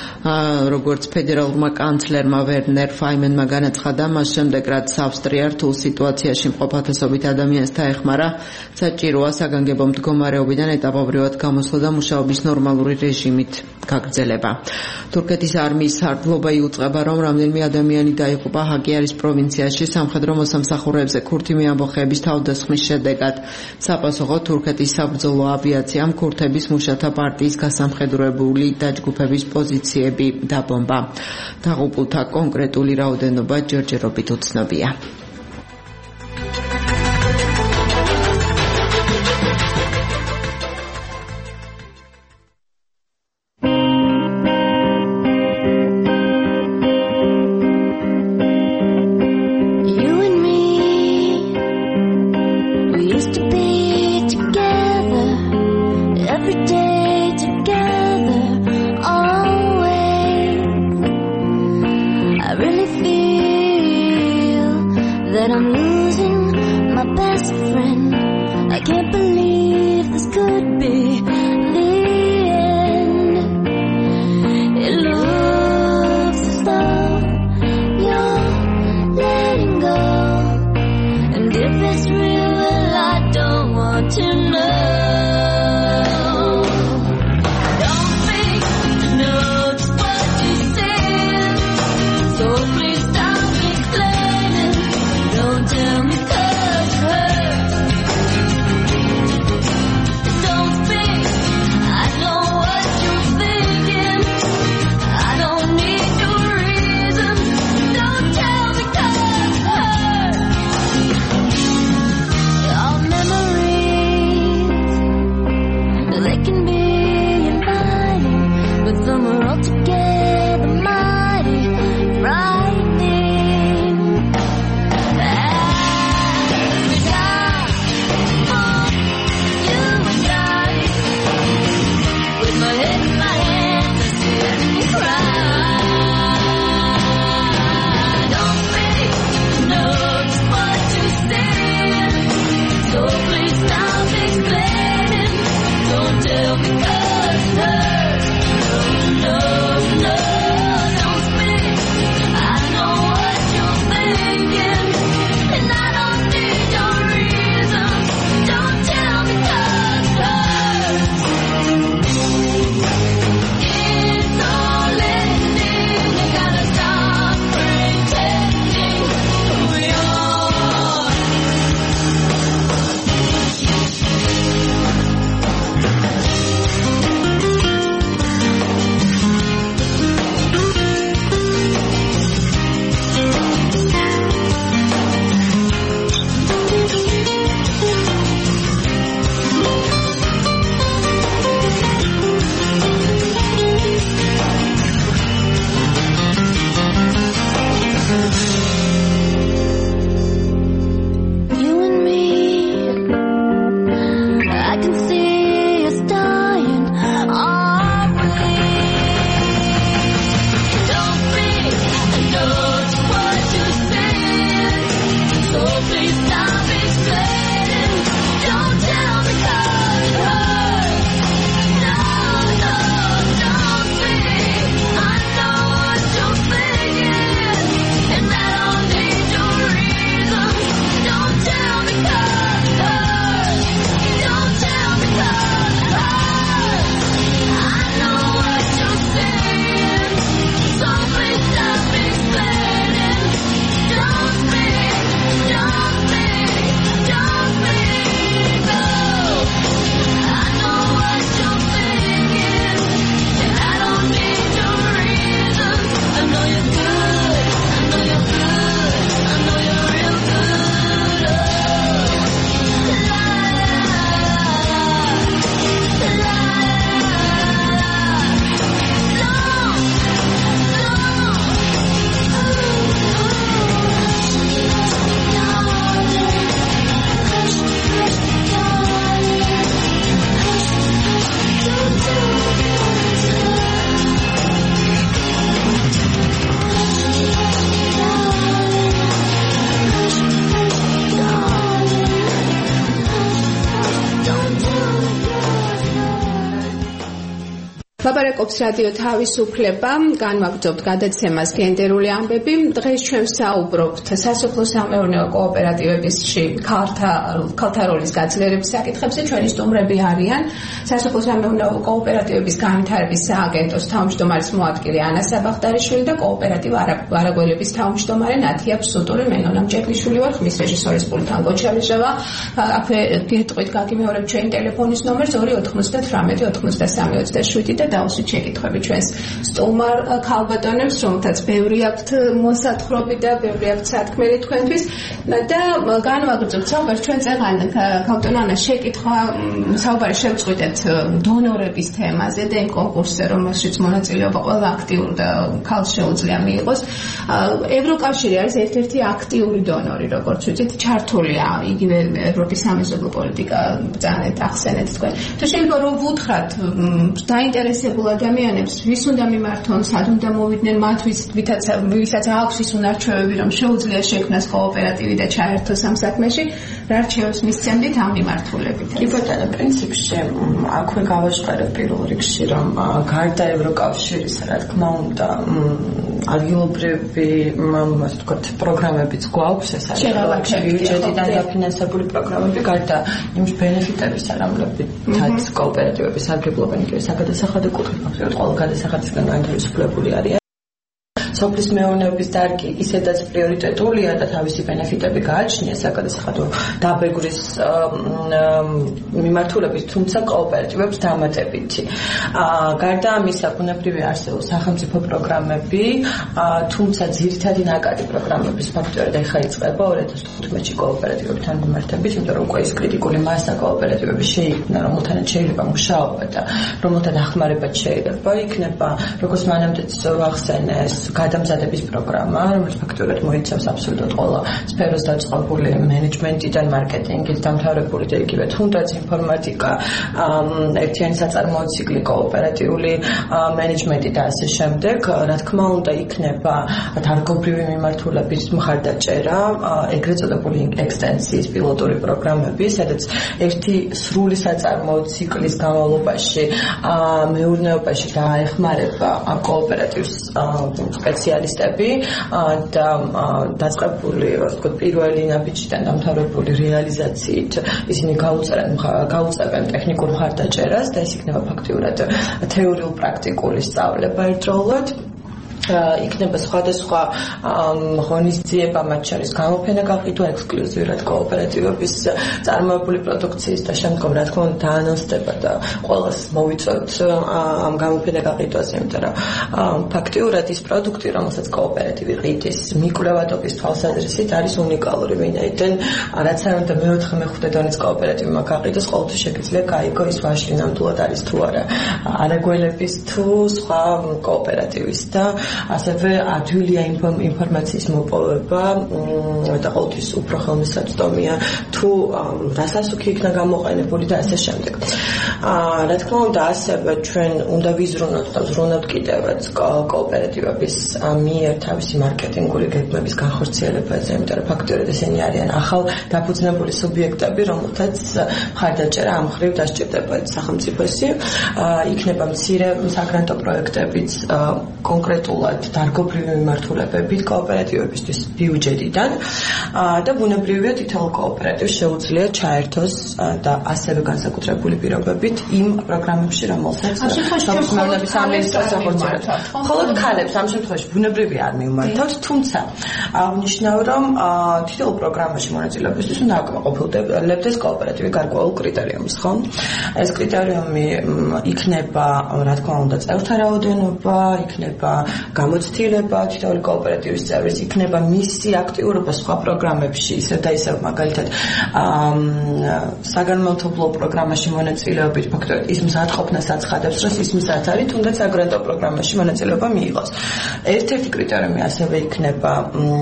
Speaker 2: როგორც ფედერალურმა კანცლერმა ვერნერ ფაიმენმა განაცხადა, მას შემდეგ რაც ავსტრია რთულ სიტუაციაში მყოფ ათასობით ადამიანს დაეხმარა, საჭიროა საგანგებო მდგომარეობიდან ეტაპობრივად გამოსვლა და მუშაობის ნორმალური რეჟიმით გაგრძელება. თურქეთის არმიის სარდლობა იუწყება, რომ რამდენიმე ადამიანი დაიღუპა ჰაგიარის პროვინციაში სამხედრო მოსამსახურეებზე ქურთი ამბოხების თავდასხმის შედეგად. საპასუხოდ თურქეთის საბრძოლო ავიაციამ ქურთების მუშათა პარტიის გასამხედროებული დაჯგუფების პოზიციები დაბომბა. დაღუპულთა კონკრეტული რაოდენობა ჯერჯერობით უცნობია. Tell me
Speaker 3: ლაპარაკობს რადიო თავისუფლება, განვაგრძობთ გადაცემას გენდერული ამბები. დღეს ჩვენ ვსაუბრობთ სასოფლო-სამეურნეო კოოპერატივებში ქალთა როლის გაძლიერების საკითხებზე. ჩვენი სტუმრები არიან სასოფლო-სამეურნეო კოოპერატივების განვითარების სააგენტოს თავმჯდომარის მოადგილე ანა საბახტარიშვილი და კოოპერატივ არაგველების თავმჯდომარე ნათია ფსუტური. მე ნონა მჭედლიშვილი ვარ, ხმის რეჟისორის პულტთან გოჩალიჟევა. აქვე გეტყვით გაგიმეორებ ჩვენი ტელეფონის ნომერს 298 93 27 და დავუსვით შეკითხვები ჩვენს სტუმარ ქალბატონებს, რომელთაც ბევრი აქვთ მოსათხრობი და ბევრი აქვთ სათქმელი თქვენთვის და განვაგრძობთ საუბარს ჩვენ წეღან ქალბატონ ანას შეკითხვა საუბარი შევწყვიტეთ დონორების თემაზე და იმ კონკურსზე, რომელშიც მონაწილეობა ყველა აქტიური და ქალს შეუძლია მიიღოს. ევროკავშირი არის ერთ-ერთი აქტიური დონორი, როგორც ვიცით, ჩართულია იგივე ევროპის სამეზობლო პოლიტიკა ბრძანეთ, ახსენეთ თქვენ. თუ შეიძლება რომ ვუთხრათ დაინტერესებულ ადამიანებს ვის უნდა მიმართონ, სად უნდა მოვიდნენ მათ, ვისაც აქვს ის უნარჩვევები, რომ შეუძლია შექმნას კოოპერატივი და ჩაერთოს ამ საქმეში, რა რჩევებს მისცემდით ამ მიმართულებით?
Speaker 4: კი ბატონო, პრინციპში აქვე გავაჟღერებ პირველ რიგში, რომ გარდა ევროკავშირის, რა თქმა უნდა, ადგილობრივი, ასე ვთქვათ, პროგრამებიც გვაქვს, ეს არის ბიუჯეტიდან დაფინანსებული პროგრამები, გარდა იმ ბენეფიტებისა, რომლებითაც კოოპერატივები სარგებლობენ იგივე საგადასახადო კუთხით, ფაქტობრივად ყველა გადასახადისგან განთავისუფლებული არიან. სოფლის მეურნეობის დარგი ისედაც პრიორიტეტულია და თავისი ბენეფიტები გააჩნია საგადასახადო დაბეგვრის მიმართულებით, თუმცა კოოპერატივებს დამატებითი. გარდა ამისა, ბუნებრივი არსებობს სახელმწიფო პროგრამები, თუმცა ძირითადი ნაკადი პროგრამების ფაქტობრივად ახლა იწყება 2015-ში კოოპერატივებთან მიმართებით, იმიტომ რომ უკვე ის კრიტიკული მასა კოოპერატივების შეიქმნა, რომელთანაც შეიძლება მუშაობა და რომელთა დახმარებაც შეიძლება იქნება, როგორც მანამდეც ვახსენეს, გადამზადების პროგრამა, რომელიც ფაქტობრივად მოიცავს აბსოლუტურად ყველა სფეროს დაწყებული მენეჯმენტიდან, მარკეტინგით დამთავრებული და იგივე თუნდაც ინფორმატიკა, ერთიანი საწარმოო ციკლი, კოოპერატიული მენეჯმენტი და ასე შემდეგ. რა თქმა უნდა, იქნება დარგობრივი მიმართულების მხარდაჭერა, ეგრეთ წოდებული ექსტენსიის პილოტური პროგრამები, სადაც ერთი სრული საწარმოო ციკლის განმავლობაში მეურნეობაში დაეხმარება კოოპერატივს სპეციალისტები და დაწყებული, ვთქვათ, პირველი ნაბიჯიდან დამთავრებული რეალიზაციით ისინი გაუწევენ ტექნიკურ მხარდაჭერას და ეს იქნება ფაქტიურად თეორიულ პრაქტიკული სწავლება ერთდროულად. იქნება სხვადასხვა ღონისძიება, მათ შორის გამოფენა გაყიდვა ექსკლუზიურად კოოპერატივების წარმოებული პროდუქციის და შემდგომ რა თქმა უნდა დაანონსდება და ყველას მოვიწევთ ამ გამოფენა გაყიდვაზე, იმიტომ რომ ფაქტიურად ის პროდუქტი, რომელსაც კოოპერატივი ყიდის, მიკვლევადობის თვალსაზრისით არის უნიკალური, ვინაიდან რაც არ უნდა მეოთხე მეხუთე დონის კოოპერატივმა გაყიდოს, ყოველთვის შეგიძლია გაიგო ის ვაშლი ნამდვილად არის თუ არა არაგველების თუ სხვა კოოპერატივის და ასევე ადვილია ინფორმაციის მოპოვება და ყოველთვის უფრო ხელმისაწვდომია თუ რასაც იქნა გამოყენებული და ასე შემდეგ. რა თქმა უნდა, ასევე ჩვენ უნდა ვიზრუნოთ და ვზრუნოთ კიდევაც კოოპერატივების მიერ თავისი მარკეტინგული გეგმების განხორციელებაზე, იმიტომ რომ ფაქტობრივად ესენი არიან ახალ დაფუძნებული სუბიექტები, რომელთაც მხარდაჭერა ამ მხრივ დასჭირდება სახელმწიფოსი. იქნება მცირე საგრანტო პროექტებიც კონკრეტულად დარგობრივი მიმართულებებით კოოპერატივებისთვის ბიუჯეტიდან და ბუნებრივია თითოეულ კოოპერატივს შეუძლია ჩაერთოს და ასევე განსაკუთრებული პირობებით იმ პროგრამებში, რომელსაც სოფლის სამინისტროს ახორციელებს. მხოლოდ ქალებს ამ შემთხვევაში ბუნებრივი არ მიმართავთ, თუმცა აღნიშნავ, რომ თითოეულ პროგრამაში მონაწილეობისთვის უნდა აკმაყოფილებდეს კოოპერატივი გარკვეულ კრიტერიუმის, ხო? ეს კრიტერიუმი იქნება, რა თქმა უნდა, წევრთა რაოდენობა, იქნება გამოცდილება თითოეული კოოპერატივის წევრის, იქნება მისი აქტიურობა სხვა პროგრამებში, ისე და ისე მაგალითად საგანმანათლებლო პროგრამაში მონაწილეობით ფაქტობრივად ის მზადყოფნას აცხადებს, რომ ის მზად არის, თუნდაც საგრანტო პროგრამაში მონაწილეობა მიიღოს. ერთ-ერთი კრიტერიუმი ასევე იქნება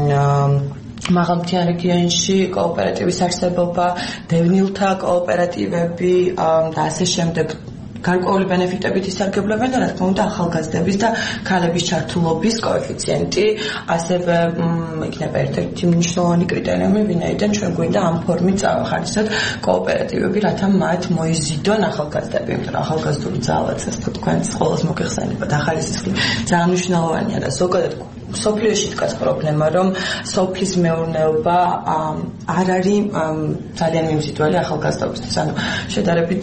Speaker 4: მაღალმთიან რეგიონში კოოპერატივის არსებობა, დევნილთა კოოპერატივები და ასე შემდეგ. გარკვეული ბენეფიტებით ისარგებლებენ და რა თქმა უნდა ახალგაზრდების და ქალების ჩართულობის კოეფიციენტი ასევე იქნება ერთ-ერთი მნიშვნელოვანი კრიტერიუმი, ვინაიდან ჩვენ გვინდა ამ ფორმით წავახარჯოთ კოოპერატივები, რათა მათ მოიზიდონ ახალგაზრდები, იმიტომ რომ ახალგაზრდული ძალაც ეს თქვენს ყოველს მოგეხსენებათ ახალი სისხლი ძალიან მნიშვნელოვანია და ზოგადად სოფლიოში დგას პრობლემა, რომ სოფლის მეურნეობა არ არის ძალიან მიმზიდველი ახალგაზრდობისთვის. ანუ შედარებით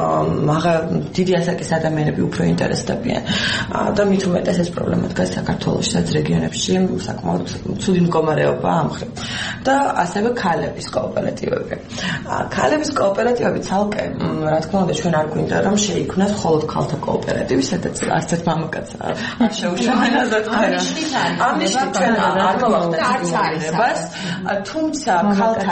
Speaker 4: დიდი ასაკის ადამიანები უფრო ინტერესდებიან და მით უმეტეს ეს პრობლემა დგას საქართველოში, სადაც რეგიონებში საკმაოდ ცუდი მდგომარეობა ამ მხრივ. და ასევე ქალების კოოპერატივები. ქალების კოოპერატივები ცალკე, რა თქმა უნდა, ჩვენ არ გვინდა რომ შეიქმნას მხოლოდ ქალთა კოოპერატივი, სადაც არც ერთ მამაკაც არ შეუშავენ ამის ჩვენ არ მოვახდენთ თუმცა ქალთა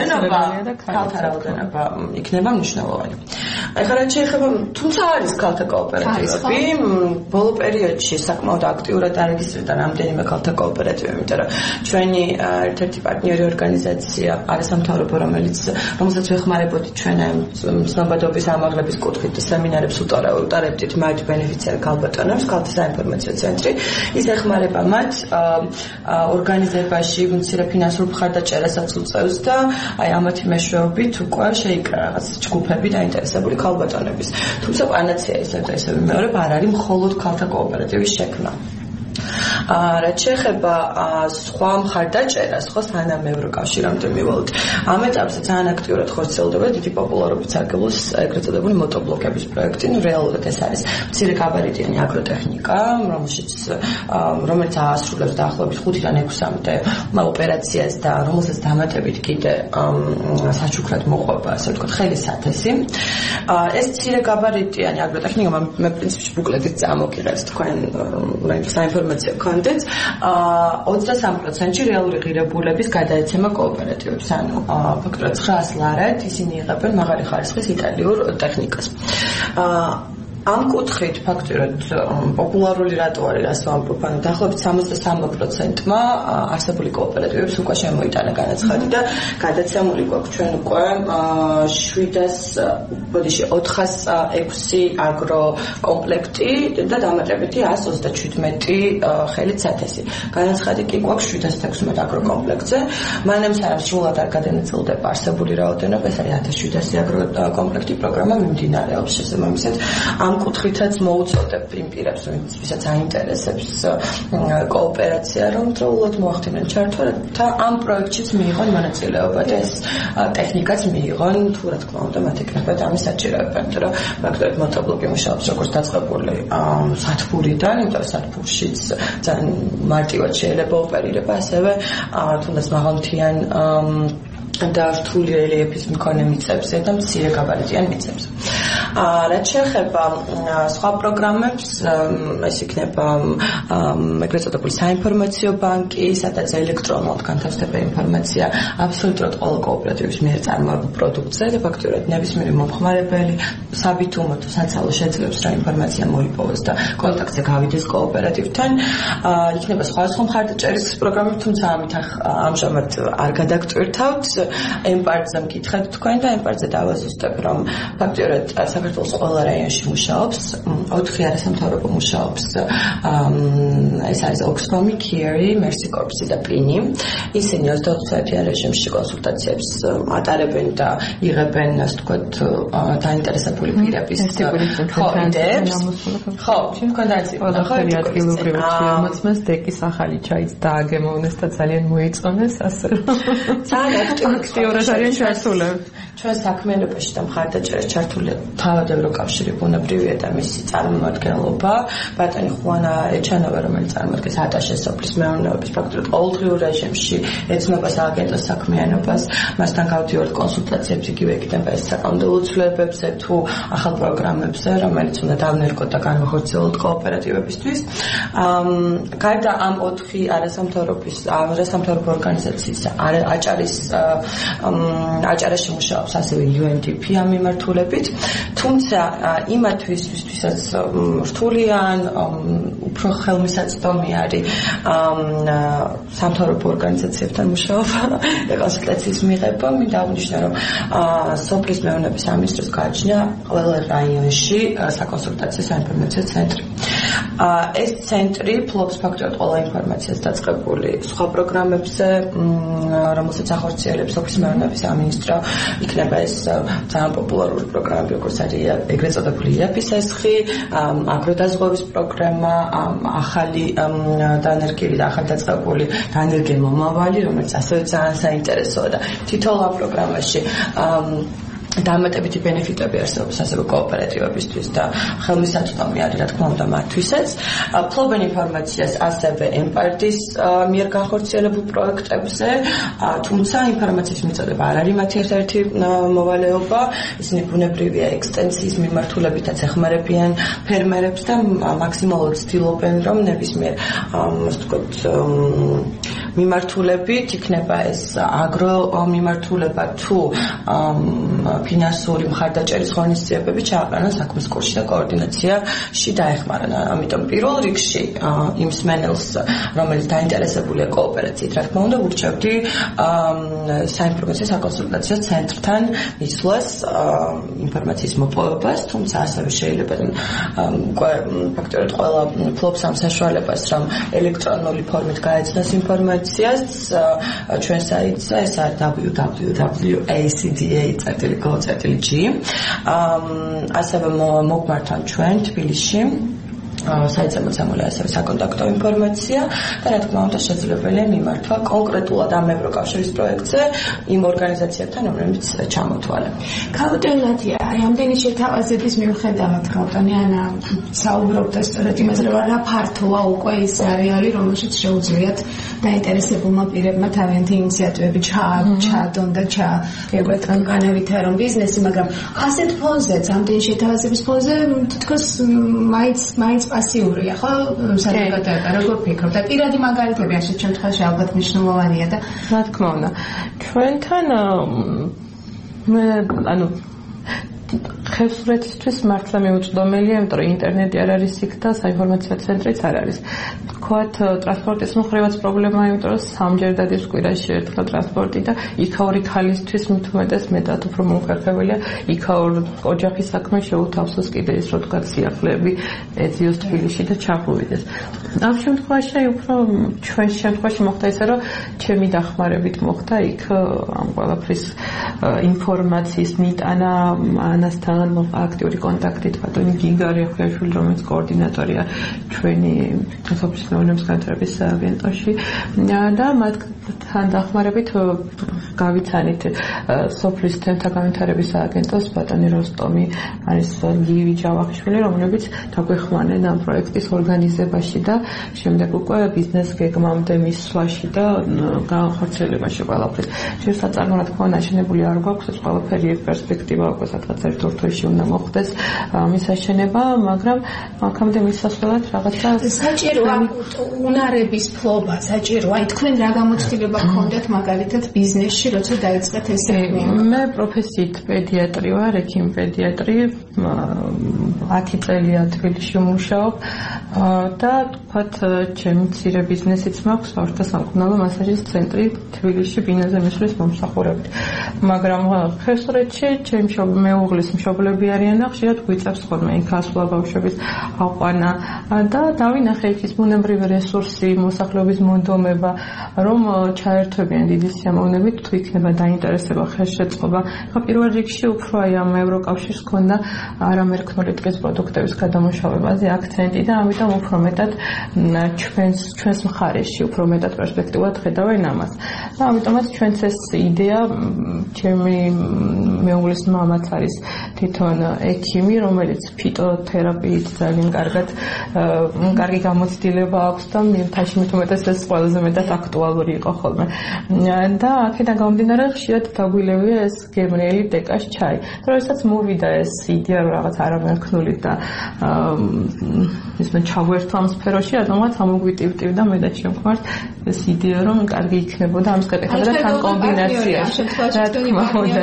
Speaker 4: რაოდენობა იქნება მნიშვნელოვანი. ახლა რაც შეეხება თუმცა არის ქალთა კოოპერატივები, ბოლო პერიოდში საკმაოდ აქტიურად არეგისტრირდა რამდენიმე ქალთა კოოპერატივი, იმიტომ რომ ჩვენი ერთ-ერთი პარტნიორი ორგანიზაცია არასამთავრობო, რომელსაც ვეხმარებოდით ჩვენ ცნობადობის ამაღლების კუთხით სემინარებს უტარებდით მათ ბენეფიციარ ქალბატონებს, ქალთა საინფორმაციო ცენტრი, ის ეხმარება მათ ორგანიზებაში მცირე ფინანსურ მხარდაჭერასაც უწევს და აი ამათი მეშვეობით უკვე შეიკრა რაღაც ჯგუფები დაინტერესებული ქალბატონების. თუმცა პანაცეა ისევ და ისევ მეორე არ არის მხოლოდ ქალთა კოოპერატივის შექმნა. რაც შეეხება სხვა მხარდაჭერას, ხო სანამ ევროკავშირამდე მივალთ, ამ ეტაპზე ძალიან აქტიურად ხორციელდება დიდი პოპულარობით სარგებლობს ეგრეთ წოდებული მოტორბლოკების პროექტი. რეალურად ეს არის მცირე გაბარიტიანი აგროტექნიკა, რომელიც ასრულებს დაახლოებით 5-დან 6-მდე ოპერაციას და რომელსაც დამატებით კიდე საჩუქრად მოყვება, ასე ვთქვათ, ხელისათესი. ეს მცირე გაბარიტიანი აგროტექნიკა მე პრინციპში ბუკლეტით წამოგიღებს თქვენ საინფორმაციო კონტენტს 23%-ში რეალური ღირებულების გადაეცემა კოოპერატივებს, ანუ ფაქტობრივად 900 ლარად ისინი იღებენ მაღალი ხარისხის იტალიურ ტექნიკას. ამ კუთხით ფაქტობრივად პოპულარული რატო არის ასე ვამბობ, ანუ დაახლოებით 63%-მა არსებული კოოპერატივებს უკვე შემოიტანა განაცხადი და გადაცემული გვაქვს ჩვენ უკვე 406 აგრო კომპლექტი და დამატებითი 137 ხელისათესი. განაცხადი კი გვაქვს 716 აგრო კომპლექტზე. მანამ სანამ სრულად არ გადანაწილდება არსებული რაოდენობა, ეს არის 1700 აგრო კომპლექტი პროგრამა მიმდინარეობს შესაბამისად. ამ კუთხითაც მოუწოდებ იმ პირებს, ვისაც აინტერესებს კოოპერაცია, რომ დროულად მოახდინონ ჩართვა და ამ პროექტშიც მიიღონ მონაწილეობა და ეს ტექნიკაც მიიღონ, თუ რა თქმა უნდა, მათ ეკნებათ ამის საჭიროება, იმიტომ რომ ფაქტობრივად მოტორბლოკი მუშაობს როგორც დაწყებული სათბურიდან, იმიტომ რომ სათბურშიც ძალიან მარტივად შეიძლება ოპერირება, ასევე თუნდაც მაღალმთიან და რთული რელიეფის მქონე მიწებზე და მცირე გაბარიტიან მიწებზე. რაც შეეხება სხვა პროგრამებს, ეს იქნება ეგრეთ წოდებული საინფორმაციო ბანკი, სადაც ელექტრონულად განთავსდება ინფორმაცია აბსოლუტურად ყველა კოოპერატივის მიერ წარმოებულ პროდუქტზე და ფაქტობრივად ნებისმიერი მომხმარებელი საბითუმო თუ საცალო შეძლებს რა ინფორმაცია მოიპოვოს და კონტაქტზე გავიდეს კოოპერატივთან. იქნება სხვადასხვა მხარდაჭერის პროგრამები, თუმცა ამით ამჟამად არ გადაგტვირთავთ. ემპარტზე მკითხეთ თქვენ და ემპარტზე დავაზუსტებ, რომ ფაქტობრივად საქართველოს ყველა რაიონში მუშაობს, 4 არასამთავრობო მუშაობს. ეს არის Oxfam-ი, Kieri, Mercy Corps-ი და PIN-ი. ისინი 24 საათიან რეჟიმში კონსულტაციებს ატარებენ და იღებენ, ასე ვთქვათ, დაინტერესებული პირების იდეებს. ხო, თქვენ დაიწყოთ
Speaker 5: ხო, ადგილობრივი ჩიამოცმას დეკის ახალი ჩაიც დააგემოვნეს და ძალიან მოიწონეს, ასე რომ
Speaker 4: ძალიან
Speaker 5: აქტიურად არიან ჩართულები.
Speaker 4: ჩვენ საქმიანობაში და მხარდაჭერას ჩართულია თავად ევროკავშირი ბუნებრივია და მისი წარმომადგენლობა, ბატონი ხუანა ეჩანოვა, რომელიც წარმოადგენს ატაშეს სოფლის მეურნეობის ფაქტობრივად ყოველდღიურ რეჟიმში ეცნობა სააგენტოს საქმიანობას, მასთან გავდივართ კონსულტაციებს იგივე იქნება ეს საკანონმდებლო ცვლილებებზე თუ ახალ პროგრამებზე, რომელიც უნდა დავნერგოთ და განვახორციელოთ კოოპერატივებისთვის. გარდა ამ 4 არასამთავრობო ორგანიზაციის აჭარის აჭარაში მუშაობს ასევე UNDP ამ მიმართულებით, თუმცა იმათთვის, ვისთვისაც რთულიან, უფრო ხელმისაწვდომი არის სამთავრობო ორგანიზაციებთან მუშაობა, კონსულტაციის მიღება, მინდა აღნიშნო, რომ სოფლის მეურნეობის სამინისტროს გააჩნია ყველა რაიონში საკონსულტაციო საინფორმაციო ცენტრი. ეს ცენტრი ფლობს ფაქტობრივად ყველა ინფორმაციას დაწყებული სხვა პროგრამებზე, რომელსაც ახორციელებს სოფლის მეურნეობის სამინისტრო, იქნება ეს ძალიან პოპულარული პროგრამები, როგორც არის ეგრეთ წოდებული იაფის ესხი, აგროდაზღვევის პროგრამა, ახალი დანერგილი და ახალი დაწყებული დანერგილი მომავალი, რომელიც ასევე ძალიან საინტერესოა და თითოეულ ამ პროგრამაში დამატებითი ბენეფიტები არსებობს ასევე კოოპერატივებისთვის და ხელმისაწვდომი არის რა თქმა უნდა მათთვისაც. ფლობენ ინფორმაციას ასევე ემპარტის მიერ განხორციელებულ პროექტებზე, თუმცა ინფორმაციის მიწოდება არ არის მათი ერთ-ერთი მოვალეობა. ისინი ბუნებრივია ექსტენსიის მიმართულებითაც ეხმარებიან ფერმერებს და მაქსიმალურად ცდილობენ, რომ ნებისმიერ ასე ვთქვათ მიმართულებით იქნება ეს აგრო მიმართულება თუ ფინანსური მხარდაჭერის ღონისძიებები ჩააყენონ საქმის კურსში და კოორდინაციაში დაეხმარონ. ამიტომ პირველ რიგში იმ მსმენელს, რომელიც დაინტერესებულია კოოპერაციით, რა თქმა უნდა, ურჩევდი საინფორმაციო საკონსულტაციო ცენტრთან მისვლას, ინფორმაციის მოპოვებას, თუმცა ასევე შეიძლება ფაქტობრივად ყველა ფლობს ამ საშუალებას, რომ ელექტრონული ფორმით გაეცნოს ინფორმაციას ჩვენ საიტზე, ეს არის www.acda.gov.g. ასევე მოგმართავთ ჩვენ თბილისში საიტზე მოცემული ასევე საკონტაქტო ინფორმაცია და რა თქმა უნდა შესაძლებელია მიმართვა კონკრეტულად ამ ევროკავშირის პროექტზე იმ ორგანიზაციებთან, რომლებიც ჩამოთვალე.
Speaker 3: ქალბატონია, ამდენი შეთავაზების მიუხედავად ქალბატონიანა საუბრობდა სწორედ იმაზე, რომ რა ფართოა უკვე ის არეალი, რომელშიც შეუძლიათ დაინტერესებულმა პირებმა თავიანთი ინიციატივები ჩაადონ და განავითარონ ბიზნესი, მაგრამ ასეთ ფონზეც, ამდენი შეთავაზების ფონზე თითქოს მაინც პასიურია, ხო? საზოგადოება როგორ ფიქრობთ? და პირადი მაგალითები ასეთ შემთხვევაში ალბათ მნიშვნელოვანია და
Speaker 5: რა თქმა უნდა, ჩვენთან ხევსურეთისთვის მართლა მიუწვდომელია, იმიტომ რომ ინტერნეტი არ არის იქ და საინფორმაციო ცენტრიც არ არის. თქვათ, ტრანსპორტის მხრივაც პრობლემაა, იმიტომ რომ სამჯერ დადის კვირაში ერთხელ ტრანსპორტი და იქაური ქალისთვის მით უმეტეს მეტად უფრო მომხერხებელია იქაურ ოჯახის საქმე შეუთავსოს კიდე ის, რომ თქვათ, სიახლეები ეძიოს თბილისში და ჩაგვივიდეს. ამ შემთხვევაში უფრო ჩვენ შემთხვევაში მოხდა ისე, რომ ჩემი დახმარებით მოხდა იქ ამ ყველაფრის ინფორმაციის მიტანა ანასთან აქტიური კონტაქტით ბატონი გიგარი ახიაშვილი, რომელიც კოორდინატორია ჩვენი სოფლის მეურნეობის განვითარების აგენტოში და მათთან დახმარებით გავიცანით სოფლის თემთა განვითარების აგენტოს ბატონი როსტომი არის ლივი ჯავახიშვილი, რომლებიც დაგვეხმარნენ ამ პროექტის ორგანიზებაში და შემდეგ უკვე ბიზნეს გეგმამდე მისვლაში და განხორციელებაში ყველაფრის. შესაძლოა რა თქმა უნდა აშენებული არ გვაქვს ეს ყველაფერი პერსპექტივა უკვე სადღაც ერთ თვეში უნდა მოხდეს მის აშენება, მაგრამ აქამდე მისასვლელად რაღაცა
Speaker 3: საჭიროა უნარების ფლობა, საჭიროა. აი თქვენ რა გამოცდილება გქონდათ მაგალითად ბიზნესში, როცა დაიწყეთ ეს საქმე?
Speaker 5: მე პროფესიით პედიატრი ვარ, ექიმ პედიატრი, 10 წელია თბილისში ვმუშაობ და თქვათ ჩემი მცირე ბიზნესიც მაქვს, საერთაშორისო მასაჟის ცენტრი თბილისში ბინაზე მისვლის მომსახურებით. მაგრამ ხევსურეთში ჩემი მეუღლის მშობლები არიან და ხშირად გვიწევს ხოლმე იქ ასვლა ბავშვების აყვანა და დავინახე იქ ის ბუნებრივი რესურსი, მოსახლეობის მონდომება, რომ ჩაერთვებიან დიდი სიამოვნებით თუ იქნება დაინტერესება, ხელშეწყობა. ხა პირველ რიგში უფრო აი ამ ევროკავშირს ქონდა არამერქნული ტკის პროდუქტების გადამუშავებაზე აქცენტი და ამიტომ უფრო მეტად ჩვენს მხარეში უფრო მეტად პერსპექტივად ხედავენ ამას. და ამიტომაც ჩვენც ეს იდეა ჩემი მეუღლის მამაც არის თით თვითონ ექიმი, რომელიც ფიტოთერაპიით ძალიან კარგი გამოცდილება აქვს და მთაში მეტუმეტეს ეს ყველაზე მეტად აქტუალური იყო ხოლმე. და აქედან გამომდინარე ხშირად დაგვილევია ეს გემრიელი დეკას ჩაი. როდესაც მოვიდა ეს იდეა რაღაც არამერქნული და ისმენ ჩავერთვა ამ სფეროში, რადგანაც ამოგვიტივტივდა მე და ჩემქმართ ეს იდეა რომ კარგი იქნებოდა ამის გაკეთება და თან კომბინაციაში. რა თქმა უნდა.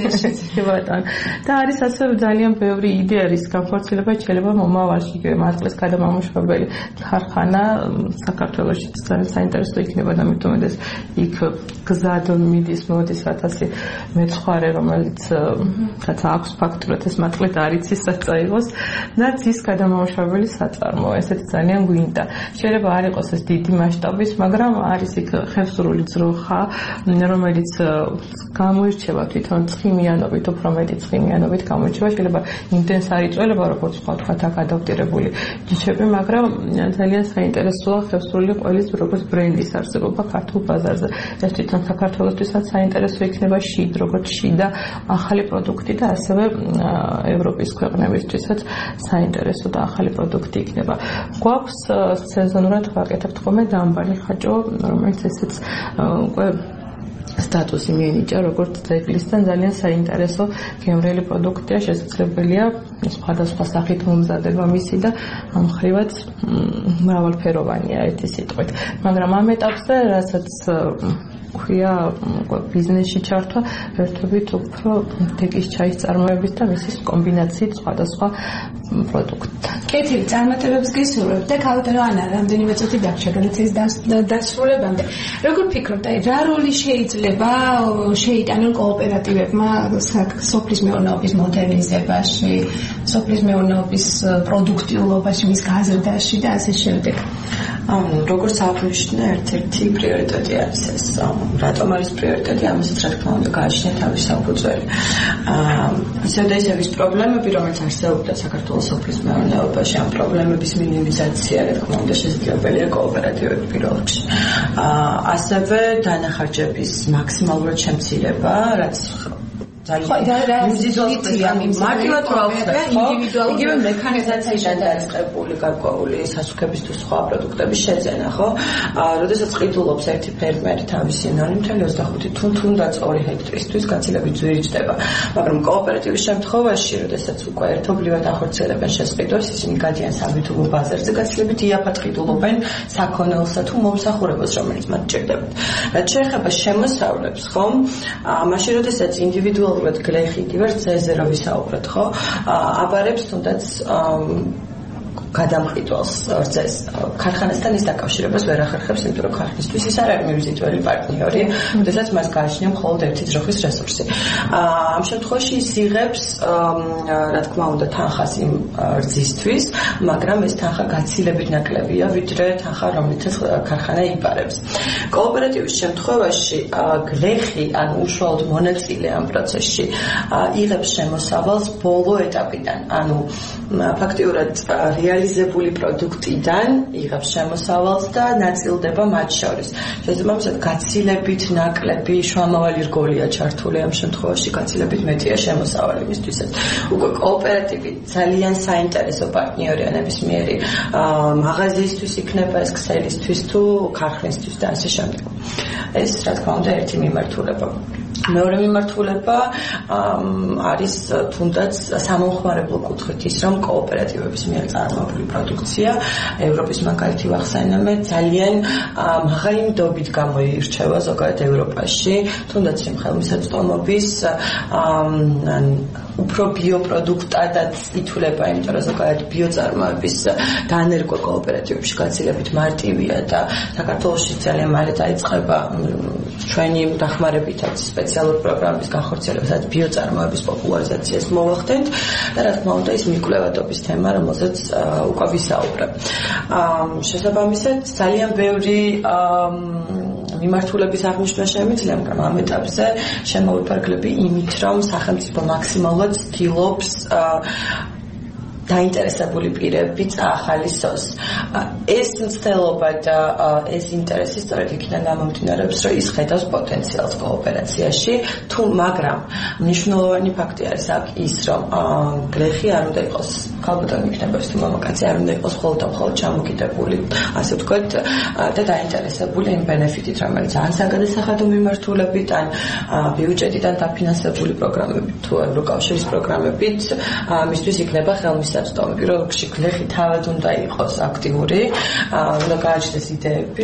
Speaker 5: და არის ასე ძალიან ბევრი იდეა რის განხორციელება შეიძლება მომავალში მატყლის გადამამუშავებელი ქარხანა საქართველოში ძალიან საინტერესო იქნება და მithumedes იქ გზად მოდის 1000 მეცხვარე რომელიც რაც აქვს ფაქტურად ეს მატყლი და არ იცის საწაიღოს და ის გადამამუშავებელი საწარმოა ესეთი ძალიან გვინდა შეიძლება არ იყოს ეს დიდი მასშტაბის მაგრამ არის იქ ხევსურული ძროხა რომელიც გამოირჩევა თვითონ ცხიმიანობით უფრო მეტი ცხიმიანობით გამოირჩევა შეიძლება იმდენს არ იწველება როგორც თქვა აქ ადაპტირებული ჯიჩები მაგრამ ძალიან საინტერესოა ხევსურული ყველის როგორც ბრენდის არსებობა ქართულ ბაზარზე ეს თვითონ საქართველოსთვისაც საინტერესო იქნება შიდ როგორც შიდა ახალი პროდუქტი და ასევე ევროპის ქვეყნებისთვისაც საინტერესო და ახალი პროდუქტი იქნება გვაქვს სეზონურად ვაკეთებთ ხოლმე დამბალი ხაჭო რომელიც ესეც უკვე სტატუსი მიენიჭა როგორც ძეგლისთან ძალიან საინტერესო გემრიელი პროდუქტია შესაძლებელია სხვადასხვა სახით მომზადება მისი და ამ ხრივაც მრავალფეროვანია ერთი სიტყვით მაგრამ ამ ეტაპზე რასაც ქვია ბიზნესში ჩართვა ერთობით უფრო დეკის ჩაის წარმოებით და მისის კომბინაციით სხვადასხვა პროდუქტთან.
Speaker 3: კეთილი წარმატებებს გისურვებ და ქალბატონო რამდენიმე წუთი დაგჭირდა განათლის დასრულებამდე. როგორ ფიქრობთ, რა როლი შეიძლება შეიტანონ კოოპერატივებმა სოფლის მეურნეობის მოდერნიზებაში, სოფლის მეურნეობის პროდუქტიულობაში, მის გაზრდაში და ასე შემდეგ?
Speaker 4: როგორც აღნიშნე, ერთ-ერთი პრიორიტეტი არის ეს. რატომ არის პრიორიტეტი? ამასაც რა თქმა უნდა გააჩნია თავის საფუძველი. ისევ და ისევ ის პრობლემები, რომელიც არსებობდა საქართველოს სოფლის მეურნეობაში, ამ პრობლემების მინიმიზაცია, რა თქმა უნდა, შესაძლებელია კოოპერატივების პირველ რიგში. ასევე დანახარჯების მაქსიმალურად შემცირება, რაც მარტივად რა უხდება ინდივიდუალური იგივე მექანიზაციიდან დაწყებული გარკვეული სასუქების თუ სხვა პროდუქტების შეძენა ხო? როდესაც ყიდულობს ერთი ფერმერი თავის სინონიმ მთელი 25 თუნდაც 2 ჰექტრისთვის გაცილებით ძვირიჭდება. მაგრამ კოოპერატივის შემთხვევაში, როდესაც უკვე ერთობლივად ახორციელებენ შესყიდვას, ისინი გადიან საბუთუმო ბაზარზე, გაცილებით იაფად ყიდულობენ საქონელსა თუ მომსახურებას, რომელიც მათ ჭირდებათ. რაც შეეხება შემოსავლებს, ხო? მაშინ როდესაც ინდივიდუალურად გლეხი იგივე რძეზე რა ვისაუბრეთ, ხო? აბარებს თუნდაც გადამყიდვალს რძეს ქარხანასთან ის დაკავშირებას ვერ ახერხებს, იმიტომ რომ ქარხნისთვის ის არ არის მიზიდველი პარტნიორი, როდესაც მას გააჩნია მხოლოდ ერთი ძროხის რესურსი. ამ შემთხვევაში ის იღებს, რა თქმა უნდა, თანხას იმ რძისთვის, მაგრამ ეს თანხა გაცილებით ნაკლებია, ვიდრე თანხა, რომელიცაც ქარხანა იპარებს. კოოპერატივის შემთხვევაში გლეხი, ან უშუალოდ მონაწილე ამ პროცესში, იღებს შემოსავალს ბოლო ეტაპიდან, ანუ ფაქტიურად რეალიზებული პროდუქტიდან იღებს შემოსავალს და ნაწილდება მათ შორის. შესაბამისად, გაცილებით ნაკლები შუამავალი რგოლია ჩართული ამ შემთხვევაში, გაცილებით მეტია შემოსავალი მისთვისაც. უკვე კოოპერატივი ძალიან საინტერესო პარტნიორია ნებისმიერი მაღაზიისთვის იქნება ეს ქსელისთვის თუ ქარხნისთვის და ასე შემდეგ. ეს რა თქმა უნდა ერთი მიმართულება. მეორე მიმართულება არის თუნდაც სამომხმარებლო კუთხით ის, რომ კოოპერატივების მიერ წარმოებული პროდუქცია ევროპის მაგალითი ვახსენებთ ძალიან მაღალი ნდობით გამოირჩევა ზოგადად ევროპაში, თუნდაც იმ ხელმისაწვდომობის უფრო ბიოპროდუქტადაც ითვლება, იმიტომ რომ ზოგადად ბიოწარმოების დანერგვა კოოპერატივებში გაცილებით მარტივია და საქართველოში ძალიან მალე დაიწყება ჩვენი დახმარებითაც სპეციალური პროგრამის განხორციელება, სადაც ბიოწარმოების პოპულარიზაციას მოვახდენთ და რა თქმა უნდა ის მიკვლევადობის თემა, რომელზეც უკვე ვისაუბრებ. შესაბამისად, ძალიან ბევრი მიმართულების აღნიშვნა შემიძლია, მაგრამ ამ ეტაპზე შემოვიფარგლები იმით, რომ სახელმწიფო მაქსიმალურად ცდილობს დაინტერესებული პირები წაახალისოს. ეს მცდელობა და ეს ინტერესი სწორედ იქიდან გამომდინარეობს, რომ ის ხედავს პოტენციალს კოოპერაციაში, მაგრამ მნიშვნელოვანი ფაქტი არის აქ ის, რომ გლეხი არ უნდა იყოს ქალბატონი იქნება თუ მამაკაცი არ უნდა იყოს მხოლოდ ჩამოკიდებული, ასე ვთქვათ, და დაინტერესებული იმ ბენეფიტით, რომელიც ან საგადასახადო მიმართულებით, ან ბიუჯეტიდან დაფინანსებული პროგრამებით თუ ევროკავშირის პროგრამებით მისთვის იქნება ხელმისაწვდომი. პირველ რიგში გლეხი თავად უნდა იყოს აქტიური, უნდა გააჩნდეს იდეები,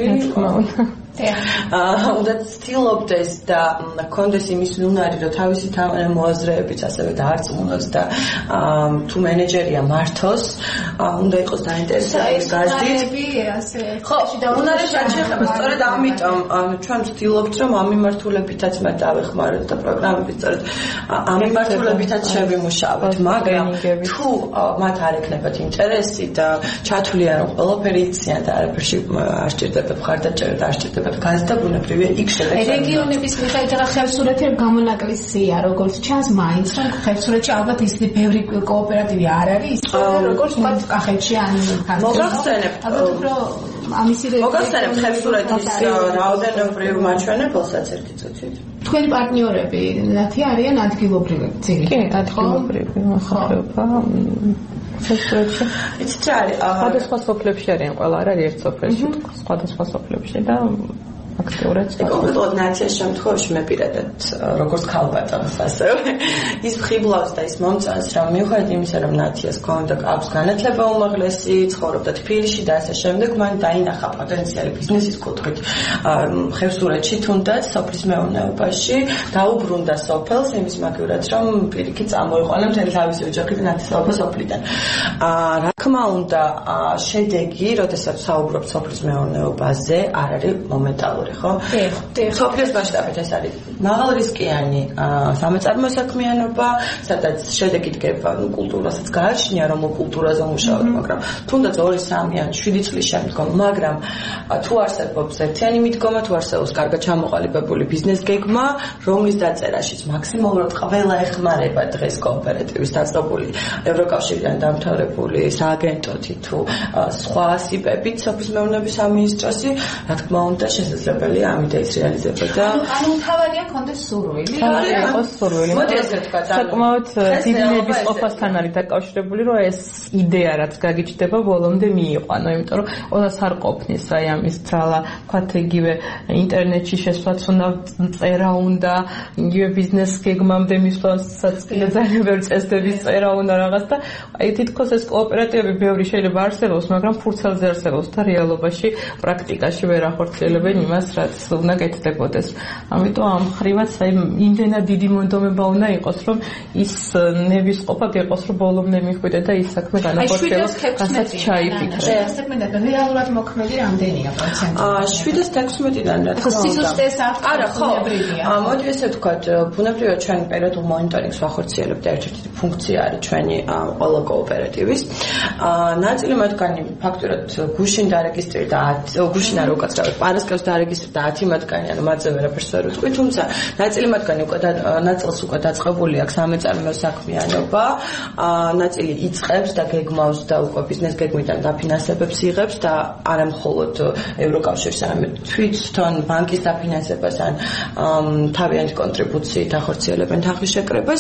Speaker 4: უნდა ცდილობდეს და კონდეს იმის უნარი, რომ თავისი მოაზრეებით ასევე დაარწმუნოს და თუ მენეჯერია მართოს, უნდა იყოს დაინტერესებული გაზრდით. ხო, უნარი შეეხება სწორედ ამიტომ ჩვენ ვცდილობთ, რომ ამ მიმართულებითაც მათ დავეხმაროთ და პროგრამებით სწორედ ამ მიმართულებითაც შევიმუშავოთ, მაგრამ თუ მათ არ ექნებათ ინტერესი და ჩათვლიან, რომ ყველაფერი იციან და არაფერში არ სჭირდებათ მხარდაჭერა და არ სჭირდებათ გაზრდა, ბუნებრივია იქ შედეგი.
Speaker 3: რეგიონების მიხედვით ახლა ხევსურეთი გამონაკლისია, როგორც ჩანს, მაინც რომ ხევსურეთში ალბათ ისეთი ბევრი კოოპერატივი არ არის, როგორც თქვათ კახეთში ან
Speaker 4: მოგახსენებთ მოგახსენებთ ხევსურეთის რაოდენობრივ მაჩვენებელსაც ერთი წუთით.
Speaker 3: თქვენი პარტნიორები ნათი არიან ადგილობრივი ძირითადად.
Speaker 5: კი, ადგილობრივი მოსახლეობა. ხევსურეთში
Speaker 4: იცით რა არის?
Speaker 5: სხვადასხვა სოფლებში არიან ყველა, არ არის ერთ სოფელში, სხვადასხვა სოფლებში და აქტიურად
Speaker 4: კონკრეტულად ნაციის შემთხვევაში მე პირადად როგორც ქალბატონს ასევე ის ხიბლავს და ის მომწონს, რომ მიუხედავად იმისა, რომ ნაციას ქონდა აქვს განათლება უმაღლესი, ცხოვრობდა თბილისში და ასე შემდეგ, მან დაინახა პოტენციალი ბიზნესის კუთხით ხევსურეთში, თუნდაც სოფლის მეურნეობაში დაუბრუნდა სოფელს იმის მაგივრად, რომ პირიქით წამოიყვანა მთელი თავისი ოჯახი და ნათესაობა სოფლიდან. რა თქმა უნდა, შედეგი, როდესაც საუბრობთ სოფლის მეურნეობაზე, არ არის მომენტალური. ხო? სოფლის მასშტაბით ეს არის მაღალრისკიანი სამეწარმო საქმიანობა, სადაც შედეგი დგება კულტურასაც გააჩნია, რომ კულტურაზე მუშაობთ, მაგრამ თუნდაც 2-3 ან 7 წლის შემდგომ, მაგრამ თუ არსებობს ერთიანი მიდგომა, თუ არსებობს კარგად ჩამოყალიბებული ბიზნეს გეგმა, რომლის დაწერაშიც მაქსიმალურად ყველა ეხმარება დღეს კოოპერატივის დაწყებული ევროკავშირიდან დამთავრებული სააგენტოთი თუ სხვა სიპებით სოფლის მეურნეობის სამინისტროსი, რა თქმა უნდა შესაძლებელი ამ იდეის რეალიზება და
Speaker 3: ანუ თავარია კონდეს სურვილი.
Speaker 5: თავარია იყოს სურვილი. მოდი ასე ვთქვა, საკმაოდ დიდი ნებისყოფასთან არის დაკავშირებული, რომ ეს იდეა რაც გაგიჩნდება ბოლომდე მიიყვანო, იმიტომ რომ ყველას არ ყოფნის აი ამის ძალა, ვთქვათ იგივე ინტერნეტში შესვლაც უნდა, წერა უნდა, იგივე ბიზნეს გეგმამდე მისვლასაც კიდე ძალიან ბევრი წესდების წერა უნდა რაღაც და აი თითქოს ეს კოოპერატივები ბევრი შეიძლება არსებობს, მაგრამ ფურცელზე არსებობს და რეალობაში პრაქტიკაში ვერ ახორციელებენ იმას, რაც უნდა კეთდებოდეს. ამიტომ ამ ხრივაც აი იმდენად დიდი მონდომება უნდა იყოს, რომ ის ნებისყოფა გეყოს, რომ ბოლომდე მიხვიდე და ის საქმე განახორციელოს, რასაც ჩაიფიქრე.
Speaker 3: საქმე რეალურად მოქმედი რამდენია პროცენტი?
Speaker 4: 7-16-დან რა თქმა უნდა.
Speaker 3: სიზუსტეს
Speaker 4: არა, ხო. მოდი ესე ვთქვათ, ბუნებრივად ჩვენ პერიოდულ მონიტორინგს ვახორციელებთ და ერთ-ერთი ფუნქცია არის ჩვენი ყველა კოოპერატივის. ნაწილი მათგანი ფაქტურად გუშინ დარეგისტრირდა, გუშინ არ უკაცრავად, პარასკევს დარეგისტრირდა 10 მათგანი, ანუ მათზე ვერაფერს ვერ ვთქვი, თუმცა ნაწილი მათგანი ნაწილს უკვე დაწყებული აქვს სამეწარმეო საქმიანობა, ნაწილი იწყებს და გეგმავს და უკვე ბიზნეს გეგმიდან დაფინანსებებს იღებს და არა მხოლოდ ევროკავშირის, არამედ თვითონ ბანკის დაფინანსებას ან თავიანთი კონტრიბუციით ახორციელებენ თანხის შეკრებას,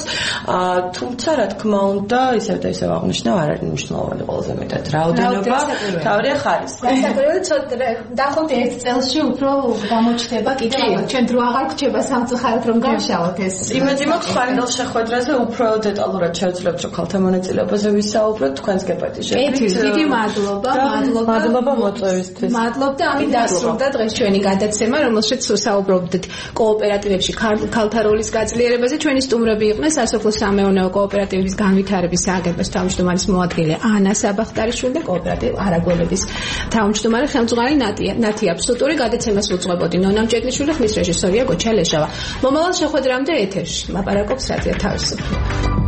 Speaker 4: თუმცა რა თქმა უნდა, ისევ და ისევ აღნიშნავ, არ არის მნიშვნელოვანი ყველაზე მეტად რაოდენობა, თავია ხარისხი.
Speaker 3: საკურველი ცოტა დაახლოებით 1 წელში უფრო გამოჩნდება კიდევ ჩვენ დრო აღარ გრჩება სამწუხაროდ რომ გავშალოთ ეს.
Speaker 4: იმედი მაქვს ხანდელ შეხვედრაზე უფრო დეტალურად შევძლებთ რომ ქალთა მონაწილეობაზე ვისაუბროთ თქვენს გეპატიჟებით.
Speaker 3: დიდი მადლობა,
Speaker 5: მადლობა მოწვევისთვის.
Speaker 3: მადლობა და ამით დასრულდა დღეს ჩვენი გადაცემა, რომელშიც საუბრობდით კოოპერატივებში ქალთა როლის გაძლიერებაზე. ჩვენი სტუმრები იყვნენ სასოფლო სამეურნეო კოოპერატივების განვითარების სააგენტოს თავმჯდომარის მოადგილე ანა საბახტარიშვილი და კოოპერატივ არაგველების თავმჯდომარე ხელმძღვანელი ნათია აბსოლუტური. გადაცემას უძღვებოდი ნონა მჭედლიშვილი, ხმის რეჟისორია გოჩა ლეშავა. მომავალ შეხვედრამდე ეთერში ლაპარაკობს რადიო თავისუფლება.